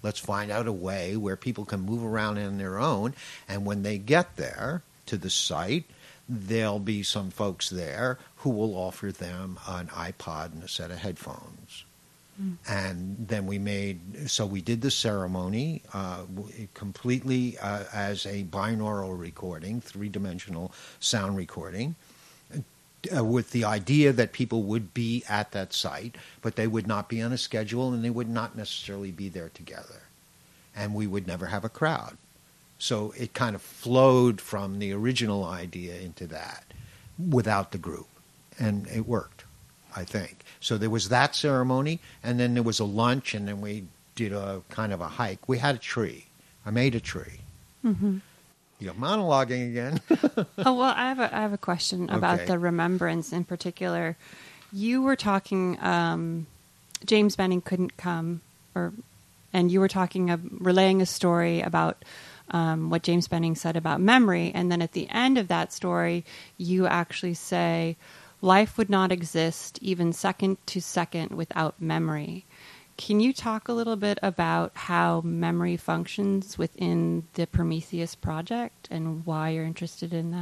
Let's find out a way where people can move around on their own. And when they get there to the site, there'll be some folks there who will offer them an iPod and a set of headphones. And then we did the ceremony completely as a binaural recording, 3-dimensional sound recording, with the idea that people would be at that site, but they would not be on a schedule and they would not necessarily be there together. And we would never have a crowd. So it kind of flowed from the original idea into that without the group. And it worked, I think. So there was that ceremony, and then there was a lunch, and then we did a kind of a hike. We had a tree. I made a tree. Mm-hmm. You're monologuing again. Oh, well, I have a question about Okay. the remembrance in particular. You were talking, James Benning couldn't come, and you were relaying a story about what James Benning said about memory, and then at the end of that story, you actually say, life would not exist even second to second without memory. Can you talk a little bit about how memory functions within the Prometheus project and why you're interested in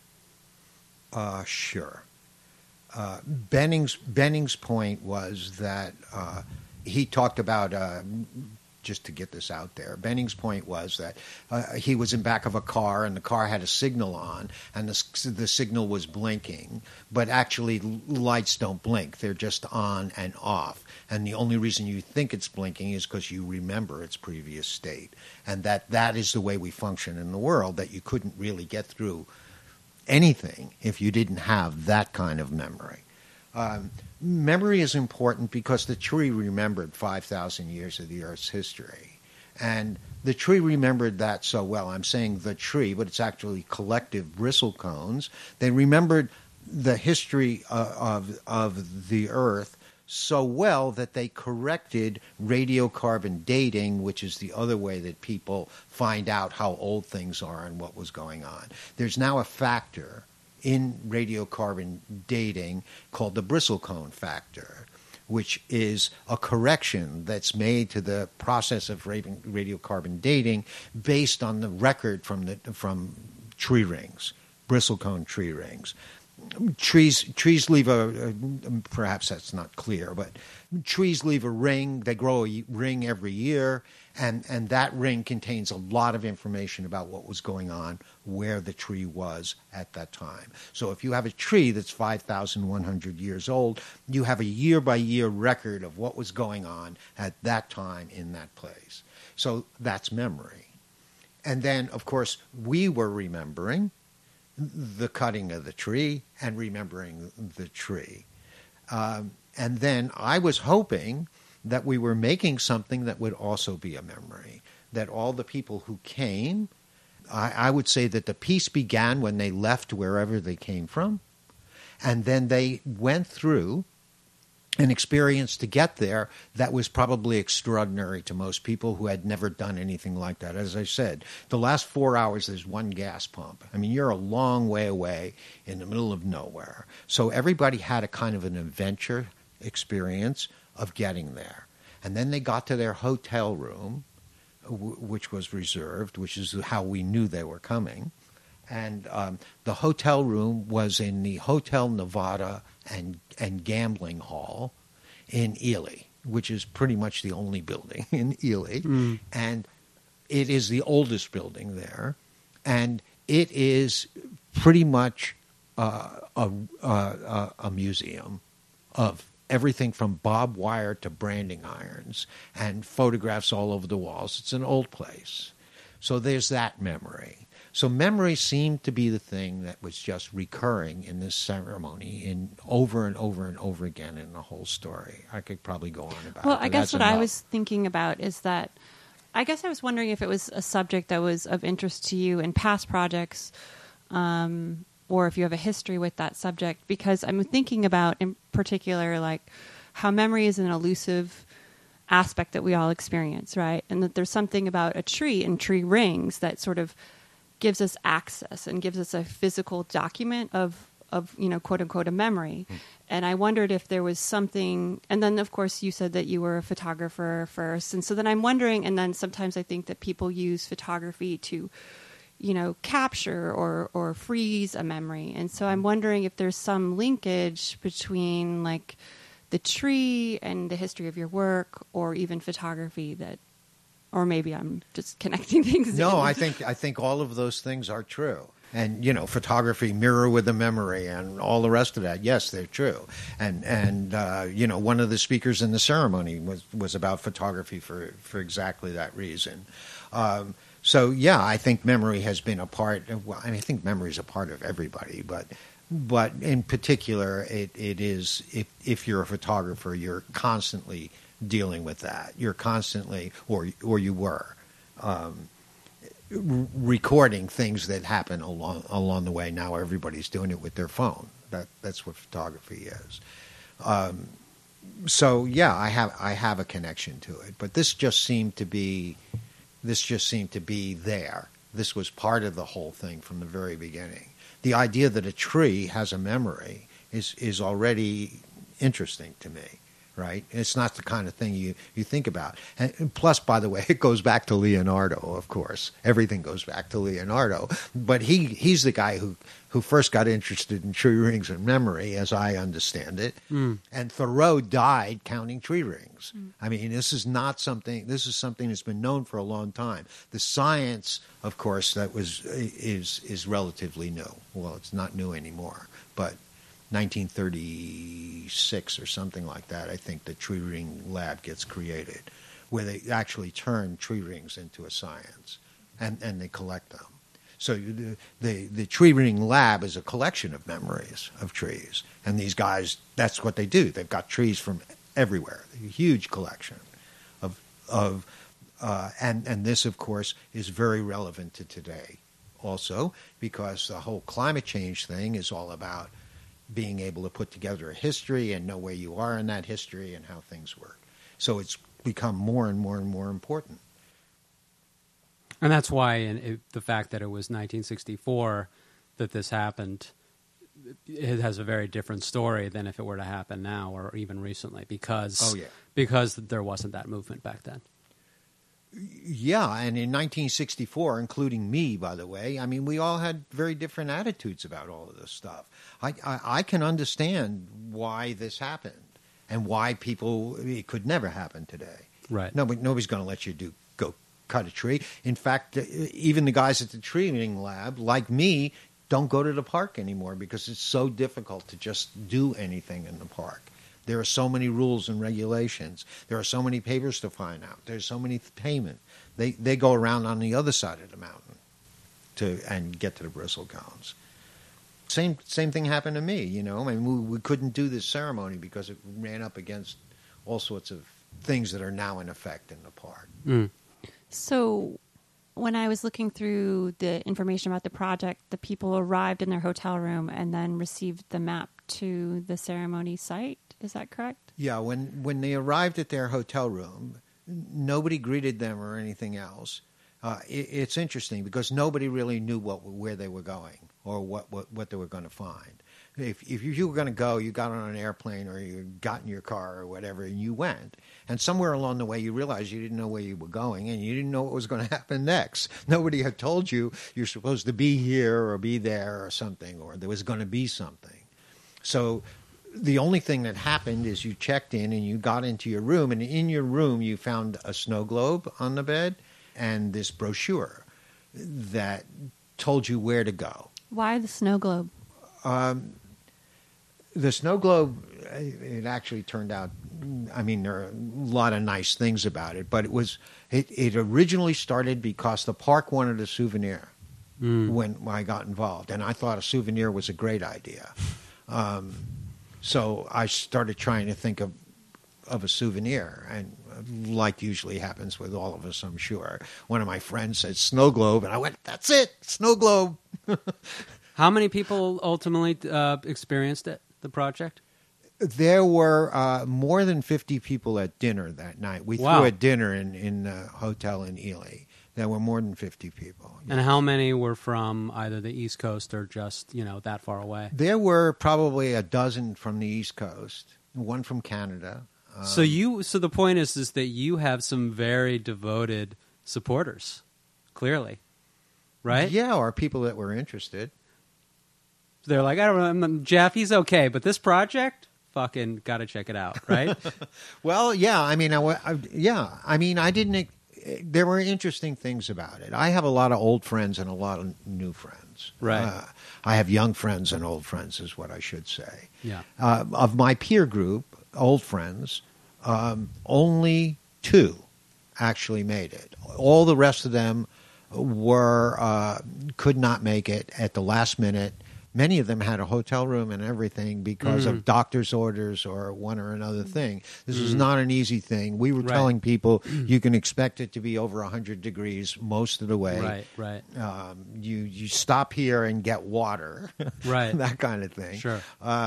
that? Sure. Benning's point was that he talked about, just to get this out there, Benning's point was that he was in back of a car and the car had a signal on and the signal was blinking, but actually lights don't blink. They're just on and off. And the only reason you think it's blinking is because you remember its previous state. And that is the way we function in the world, that you couldn't really get through anything if you didn't have that kind of memory. Memory is important because the tree remembered 5,000 years of the Earth's history. And the tree remembered that so well. I'm saying the tree, but it's actually collective bristle cones. They remembered the history of the Earth so well that they corrected radiocarbon dating, which is the other way that people find out how old things are and what was going on. There's now a factor in radiocarbon dating called the bristlecone factor, which is a correction that's made to the process of radiocarbon dating based on the record from tree rings, bristlecone tree rings. Trees leave perhaps that's not clear, but trees leave a ring. They grow a ring every year, and that ring contains a lot of information about what was going on, where the tree was at that time. So if you have a tree that's 5,100 years old, you have a year-by-year record of what was going on at that time in that place. So that's memory. And then, of course, we were remembering the cutting of the tree and remembering the tree. And then I was hoping that we were making something that would also be a memory, that all the people who came, I would say that the piece began when they left wherever they came from, and then they went through an experience to get there that was probably extraordinary to most people who had never done anything like that. As I said, the last 4 hours, there's one gas pump. I mean, you're a long way away in the middle of nowhere. So everybody had a kind of an adventure experience of getting there. And then they got to their hotel room, which was reserved, which is how we knew they were coming. And the hotel room was in the Hotel Nevada and Gambling Hall in Ely, which is pretty much the only building in Ely. Mm. And it is the oldest building there. And it is pretty much a museum of everything from barbed wire to branding irons and photographs all over the walls. It's an old place. So there's that memory. So memory seemed to be the thing that was just recurring in this ceremony in over and over and over again in the whole story. I could probably go on about it. Well, I guess what I was thinking about is that I guess I was wondering if it was a subject that was of interest to you in past projects, or if you have a history with that subject, because I'm thinking about in particular like how memory is an elusive aspect that we all experience, right? And that there's something about a tree and tree rings that sort of gives us access and gives us a physical document of of, quote unquote, a memory. And I wondered if there was something, and then of course you said that you were a photographer first. And so then I'm wondering, and then sometimes I think that people use photography to, capture or freeze a memory. And so I'm wondering if there's some linkage between like the tree and the history of your work, or even photography or maybe I'm just connecting things. No, I think all of those things are true. And, photography, mirror with a memory, and all the rest of that. Yes, they're true. And one of the speakers in the ceremony was about photography for exactly that reason. So, yeah, I think memory has been a part of, I think memory is a part of everybody, but in particular, it is, if you're a photographer, you're constantly dealing with that. You're constantly, or you were, recording things that happen along the way. Now everybody's doing it with their phone. That's what photography is. So yeah, I have a connection to it. But this just seemed to be there. This was part of the whole thing from the very beginning. The idea that a tree has a memory is already interesting to me. Right? It's not the kind of thing you think about. And plus, by the way, it goes back to Leonardo, of course. Everything goes back to Leonardo. But he's the guy who first got interested in tree rings and memory, as I understand it. And Thoreau died counting tree rings. I mean, this is something that's been known for a long time. The science, of course, is relatively new. Well, it's not new anymore, but 1936 or something like that, I think the tree ring lab gets created, where they actually turn tree rings into a science, and they collect them. So the tree ring lab is a collection of memories of trees, and these guys, that's what they do. They've got trees from everywhere, a huge collection and this, of course, is very relevant to today, also because the whole climate change thing is all about being able to put together a history and know where you are in that history and how things work. So it's become more and more and more important. And that's why the fact that it was 1964 that this happened, it has a very different story than if it were to happen now or even recently, because there wasn't that movement back then. Yeah, and in 1964, including me, by the way, I mean, we all had very different attitudes about all of this stuff. I can understand why this happened and why it could never happen today. Right. Nobody's going to let you go cut a tree. In fact, even the guys at the tree ring lab, like me, don't go to the park anymore because it's so difficult to just do anything in the park. There are so many rules and regulations. There are so many papers to find out. There's so many payment. They go around on the other side of the mountain and get to the bristlecones. Same thing happened to me. I mean, we couldn't do this ceremony because it ran up against all sorts of things that are now in effect in the park. So when I was looking through the information about the project, the people arrived in their hotel room and then received the map to the ceremony site. Is that correct? Yeah, when they arrived at their hotel room, nobody greeted them or anything else. It's interesting because nobody really knew where they were going or what they were going to find. If you were going to go, you got on an airplane or you got in your car or whatever, and you went. And somewhere along the way, you realized you didn't know where you were going, and you didn't know what was going to happen next. Nobody had told you you're supposed to be here or be there or something, or there was going to be something. So the only thing that happened is you checked in and you got into your room, and in your room you found a snow globe on the bed and this brochure that told you where to go. Why the snow globe? The snow globe, it actually turned out, I mean, there are a lot of nice things about it, but it originally started because the park wanted a souvenir when I got involved, and I thought a souvenir was a great idea. So I started trying to think of a souvenir, and like usually happens with all of us, I'm sure, one of my friends said snow globe, and I went, that's it, snow globe. How many people ultimately experienced the project? There were more than 50 people at dinner that night. We threw a dinner in a hotel in Ely. There were more than 50 people. And how many were from either the East Coast or just, that far away? There were probably a dozen from the East Coast, one from Canada. So the point is that you have some very devoted supporters, clearly, right? Yeah, or people that were interested. They're like, I don't know, Jeff, he's okay, but this project, fucking got to check it out, right? Well, yeah, I mean, I didn't. There were interesting things about it. I have a lot of old friends and a lot of new friends. Right. I have young friends and old friends, is what I should say. Yeah. Of my peer group, old friends, only 2 actually made it. All the rest of them could not make it at the last minute. Many of them had a hotel room and everything because of doctor's orders or one or another thing. This is not an easy thing. We were telling people you can expect it to be over 100 degrees most of the way. Right. You stop here and get water. Right. That kind of thing. Sure.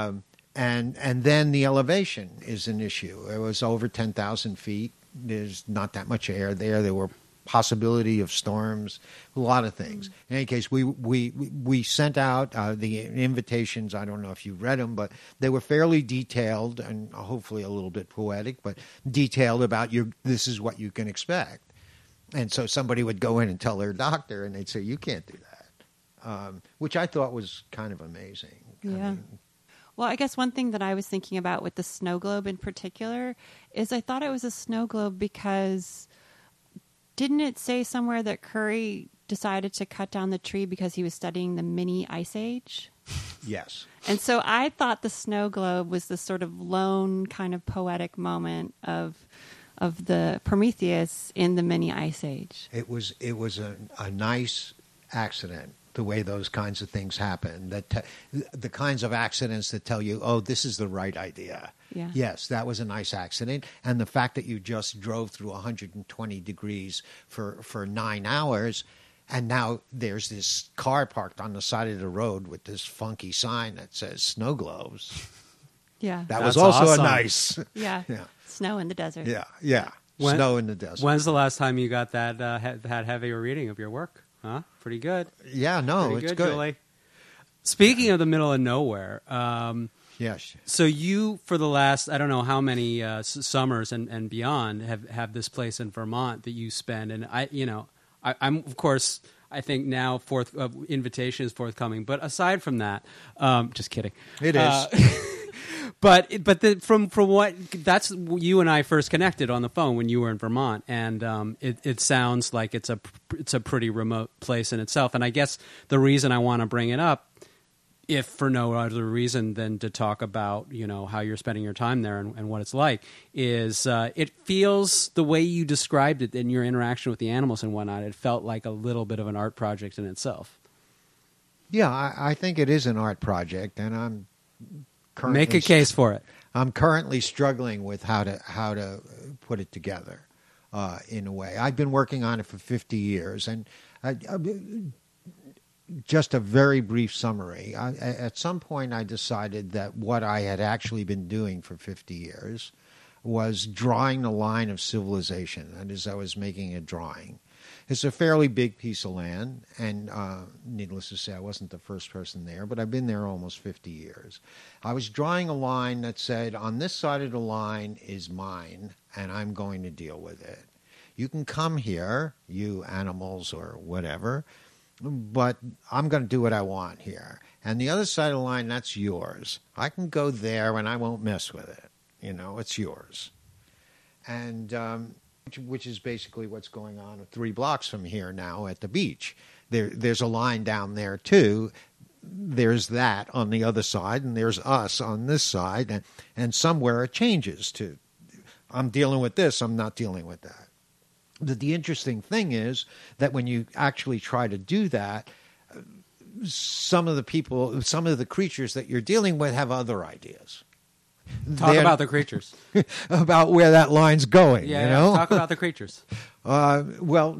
And then the elevation is an issue. It was over 10,000 feet. There's not that much air there. There were possibility of storms, a lot of things. In any case, we sent out the invitations. I don't know if you read them, but they were fairly detailed and hopefully a little bit poetic, but detailed about this is what you can expect. And so somebody would go in and tell their doctor, and they'd say, you can't do that, which I thought was kind of amazing. Yeah. Well, I guess one thing that I was thinking about with the snow globe in particular is I thought it was a snow globe because didn't it say somewhere that Curry decided to cut down the tree because he was studying the mini ice age? Yes. And so I thought the snow globe was this sort of lone kind of poetic moment of the Prometheus in the mini ice age. It was a nice accident, the way those kinds of things happen, the kinds of accidents that tell you, oh, this is the right idea. Yeah. Yes, that was a nice accident. And the fact that you just drove through 120 degrees for 9 hours, and now there's this car parked on the side of the road with this funky sign that says snow globes. Yeah. That was That's also awesome. a nice... Yeah. Yeah. Snow in the desert. Yeah. Snow in the desert. When's the last time you got that heavy a reading of your work? Huh? Pretty good. Yeah, no, Pretty it's good, good. Julie. Speaking of the middle of nowhere, Yes. so you, for the last, I don't know how many summers and beyond, have this place in Vermont that you spend. And I'm of course, I think now invitation is forthcoming. But aside from that, just kidding. It is. But from what that's you and I first connected on the phone when you were in Vermont, and it sounds like it's a pretty remote place in itself. And I guess the reason I want to bring it up, if for no other reason than to talk about how you're spending your time there and what it's like, is it feels the way you described it in your interaction with the animals and whatnot. It felt like a little bit of an art project in itself. Yeah, I think it is an art project, and I'm currently Make a case for it. I'm currently struggling with how to put it together in a way. I've been working on it for 50 years, and just a very brief summary. At some point, I decided that what I had actually been doing for 50 years was drawing the line of civilization. That is, I was making a drawing. It's a fairly big piece of land, and needless to say, I wasn't the first person there, but I've been there almost 50 years. I was drawing a line that said, on this side of the line is mine, and I'm going to deal with it. You can come here, you animals or whatever, but I'm going to do what I want here. And the other side of the line, that's yours. I can go there, and I won't mess with it. It's yours. And... which is basically what's going on 3 blocks from here now at the beach. There's a line down there, too. There's that on the other side, and there's us on this side. And somewhere it changes to, I'm dealing with this, I'm not dealing with that. But the interesting thing is that when you actually try to do that, some of the creatures that you're dealing with have other ideas. Talk about the creatures. About where that line's going, Talk about the creatures. Well,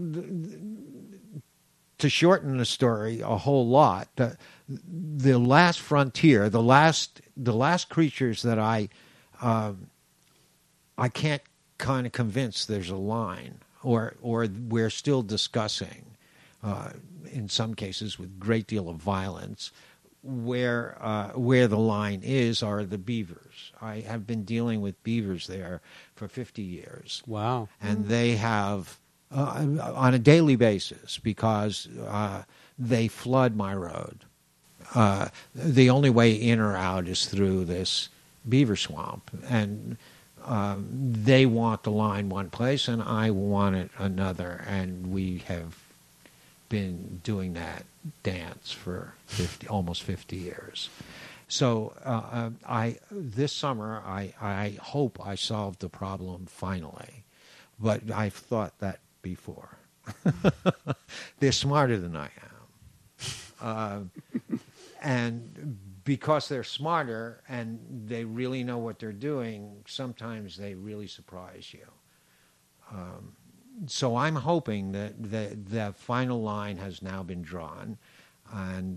to shorten the story a whole lot, the last frontier, the last creatures that I can't kind of convince there's a line or we're still discussing, in some cases with great deal of violence, where the line is are the beavers. I have been dealing with beavers there for 50 years. Wow. And they have, on a daily basis, because they flood my road. The only way in or out is through this beaver swamp. And they want the line one place, and I want it another. And we have been doing that dance for almost 50 years. So this summer, I hope I solved the problem finally. But I've thought that before. They're smarter than I am. And because they're smarter and they really know what they're doing, sometimes they really surprise you. So I'm hoping that the final line has now been drawn, and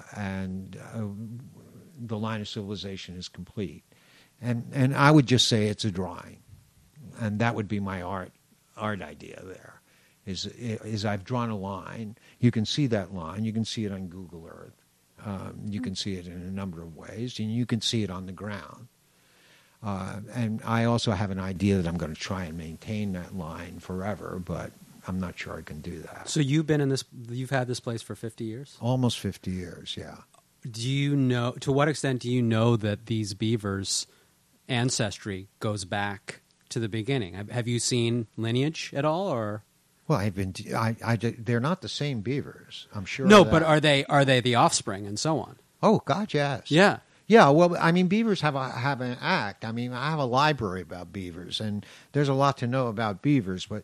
the line of civilization is complete. And I would just say it's a drawing, and that would be my art idea there. Is I've drawn a line. You can see that line. You can see it on Google Earth. You can see it in a number of ways, and you can see it on the ground. And I also have an idea that I'm going to try and maintain that line forever, but I'm not sure I can do that. So you've had this place for 50 years? Almost 50 years, yeah. Do you know, to what extent do you know that these beavers' ancestry goes back to the beginning? Have you seen lineage at all, or? Well, they're not the same beavers, I'm sure. No, but are they the offspring and so on? Oh, God, yes. Yeah. Yeah, well, I mean, beavers have an act. I mean, I have a library about beavers, and there's a lot to know about beavers. But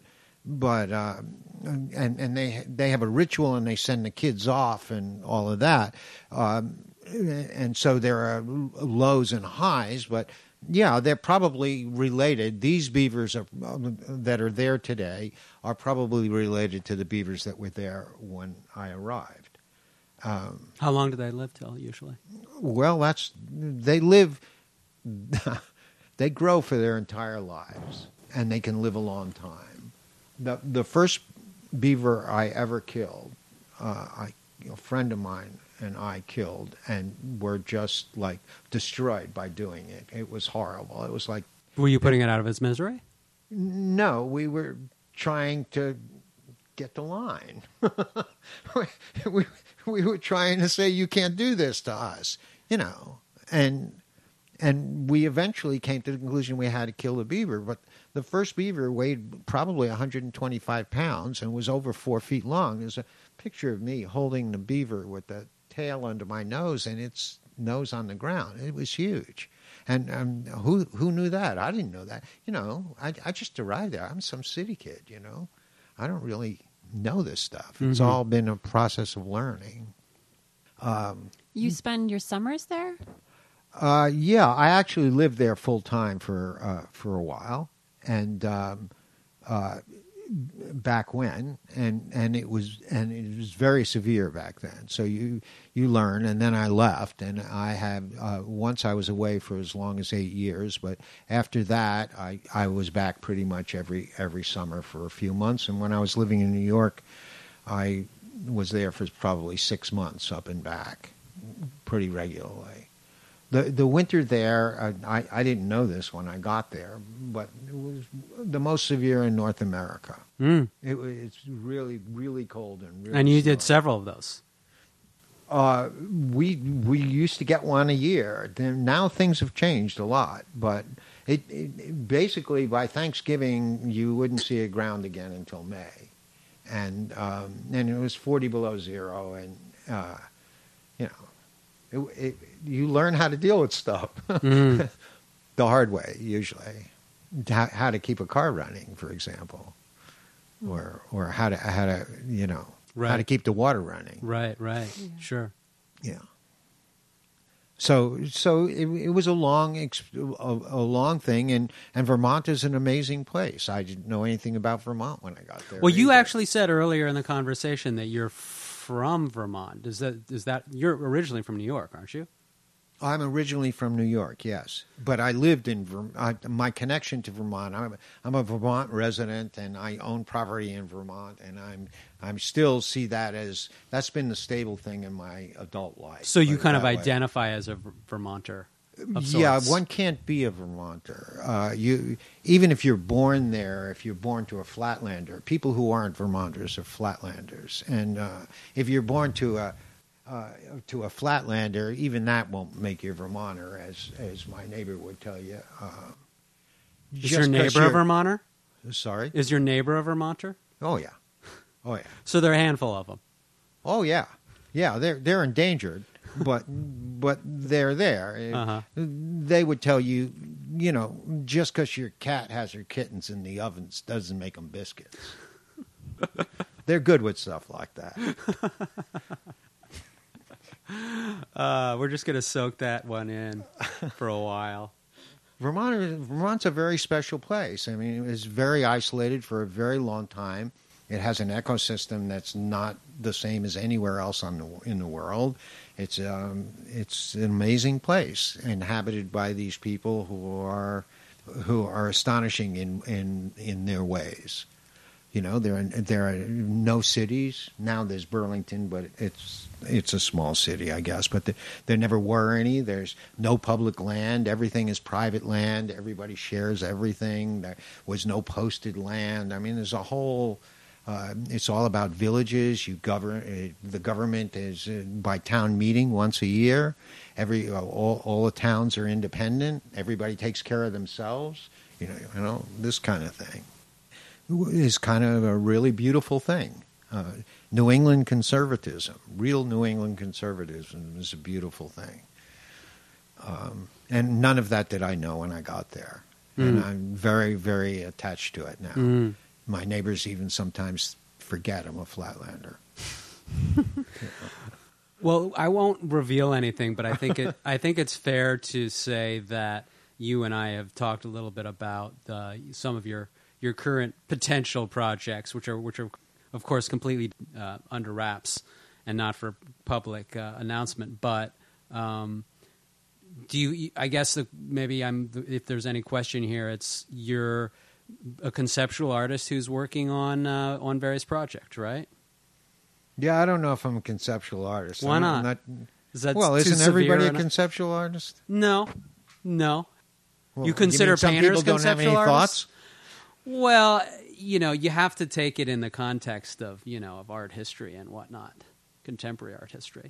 they have a ritual, and they send the kids off, and all of that. And so there are lows and highs, but yeah, they're probably related. These beavers that are there today are probably related to the beavers that were there when I arrived. How long do they live till usually? Well, they live, they grow for their entire lives, and they can live a long time. The first beaver I ever killed, a friend of mine and I killed, and were just like destroyed by doing it. It was horrible. It was like... Were you putting it out of its misery? No, we were trying to get the line. We were trying to say, you can't do this to us, and we eventually came to the conclusion we had to kill the beaver. But the first beaver weighed probably 125 pounds and was over 4 feet long. There's a picture of me holding the beaver with the tail under my nose and its nose on the ground. It was huge. And who knew that? I didn't know that. I just arrived there. I'm some city kid, I don't really know this stuff. Mm-hmm. It's all been a process of learning. You spend your summers there? Yeah, I actually lived there full time for a while, and back when, and it was very severe back then. So you learn, and then I left, and I had once I was away for as long as 8 years, but after that I was back pretty much every summer for a few months. And when I was living in New York, I was there for probably 6 months up and back pretty regularly. The winter there, I didn't know this when I got there, but it was the most severe in North America. Mm. It's really, really cold and really. And you snowy. did several of those. We used to get one a year. Now things have changed a lot, but it basically by Thanksgiving you wouldn't see a ground again until May, and it was 40 below zero, and you learn how to deal with stuff the hard way, usually. How to keep a car running, for example, or how to right. how to keep the water running. Right, yeah. Sure. Yeah. So it was a long thing, and Vermont is an amazing place. I didn't know anything about Vermont when I got there. Well, you actually said earlier in the conversation that you're from Vermont. Is that you're originally from New York, aren't you? I'm originally from New York, yes, but I lived in Vermont. My connection to Vermont. I'm a Vermont resident, and I own property in Vermont, and I'm still see that as that's been the stable thing in my adult life. So you put it kind of that way. identify as a Vermonter. Of Yeah, sorts. one can't be a Vermonter. You even if you're born there, if you're born to a Flatlander, people who aren't Vermonters are Flatlanders, and if you're born to a Flatlander, even that won't make you a Vermonter, as my neighbor would tell you. Is your neighbor a Vermonter? Sorry. Is your neighbor a Vermonter? Oh yeah, oh yeah, So there are a handful of them. oh yeah, yeah. They're endangered, but they're there. Uh-huh. They would tell you, just because your cat has her kittens in the ovens doesn't make them biscuits. They're good with stuff like that. We're just going to soak that one in for a while. Vermont's a very special place. I mean, it was very isolated for a very long time. It has an ecosystem that's not the same as anywhere else in the world. It's an amazing place, inhabited by these people who are astonishing in their ways. There are no cities. Now there's Burlington, but it's a small city, I guess. But there never were any. There's no public land. Everything is private land. Everybody shares everything. There was no posted land. I mean, there's a whole. It's all about villages. The government is by town meeting once a year. All the towns are independent. Everybody takes care of themselves. This kind of thing is kind of a really beautiful thing. New England conservatism, real New England conservatism, is a beautiful thing. And none of that did I know when I got there. And I'm very, very attached to it now. My neighbors even sometimes forget I'm a Flatlander. Well, I won't reveal anything, but I think it's fair to say that you and I have talked a little bit about some of your current potential projects, which are of course completely under wraps and not for public announcement. But do you? I guess maybe if there's any question here, it's you're a conceptual artist who's working on various projects, right? Yeah, I don't know if I'm a conceptual artist. Why not? Is that too isn't severe everybody a enough? conceptual artist? No. Well, You consider mean some painters people don't have any conceptual artists? thoughts? Well, you have to take it in the context of art history and whatnot, contemporary art history.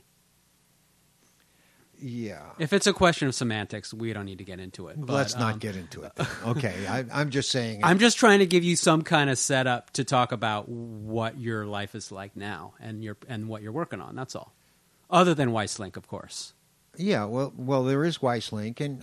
Yeah. If it's a question of semantics, we don't need to get into it. But, Let's not get into it then. Okay, I'm just saying. I'm just trying to give you some kind of setup to talk about what your life is like now and what you're working on. That's all. Other than Weiss-Link, of course. Yeah, well, there is Weiss-Link, and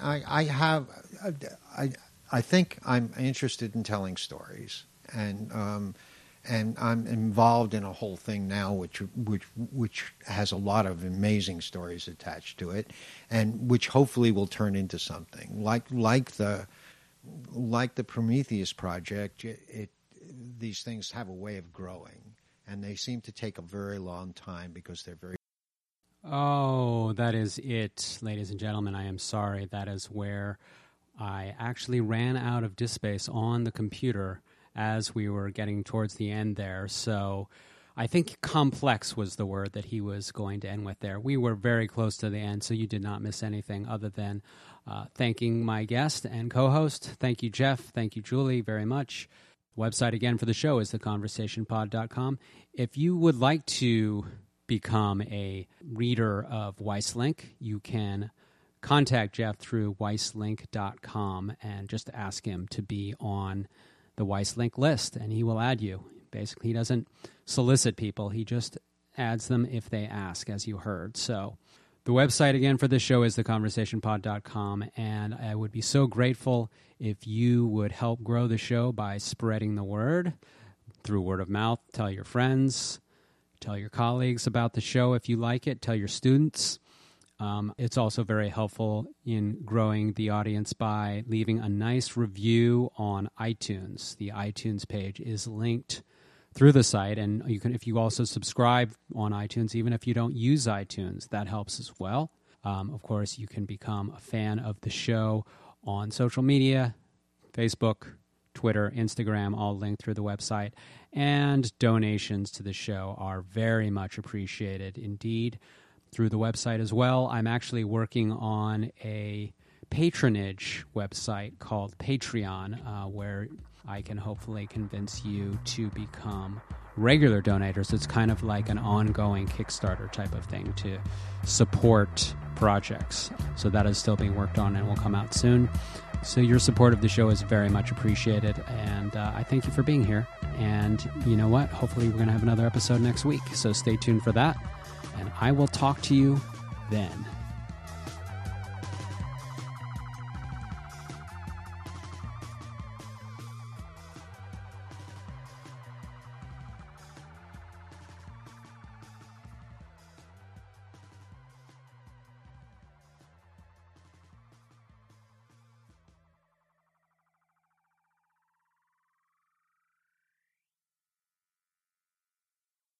I think I'm interested in telling stories, and I'm involved in a whole thing now, which has a lot of amazing stories attached to it, and which hopefully will turn into something like the Prometheus project. These things have a way of growing, and they seem to take a very long time because they're very. Oh, that is it, ladies and gentlemen. I am sorry. That is where I actually ran out of disk space on the computer as we were getting towards the end there. So I think complex was the word that he was going to end with there. We were very close to the end, so you did not miss anything other than thanking my guest and co-host. Thank you, Jeff. Thank you, Julie, very much. Website again for the show is theconversationpod.com. If you would like to become a reader of Weiss-Link, you can contact Jeff through Weisslink.com and just ask him to be on the Weiss-Link list, and he will add you. Basically, he doesn't solicit people. He just adds them if they ask, as you heard. So the website, again, for this show is theconversationpod.com, and I would be so grateful if you would help grow the show by spreading the word through word of mouth. Tell your friends, tell your colleagues about the show if you like it, tell your students. It's also very helpful in growing the audience by leaving a nice review on iTunes. The iTunes page is linked through the site, and if you also subscribe on iTunes, even if you don't use iTunes, that helps as well. Of course, you can become a fan of the show on social media, Facebook, Twitter, Instagram, all linked through the website. And donations to the show are very much appreciated indeed through the website as well. I'm actually working on a patronage website called Patreon, where I can hopefully convince you to become regular donators. It's kind of like an ongoing Kickstarter type of thing to support projects. So that is still being worked on and will come out soon. So your support of the show is very much appreciated, and I thank you for being here. And you know what? Hopefully we're going to have another episode next week, so stay tuned for that, and I will talk to you then.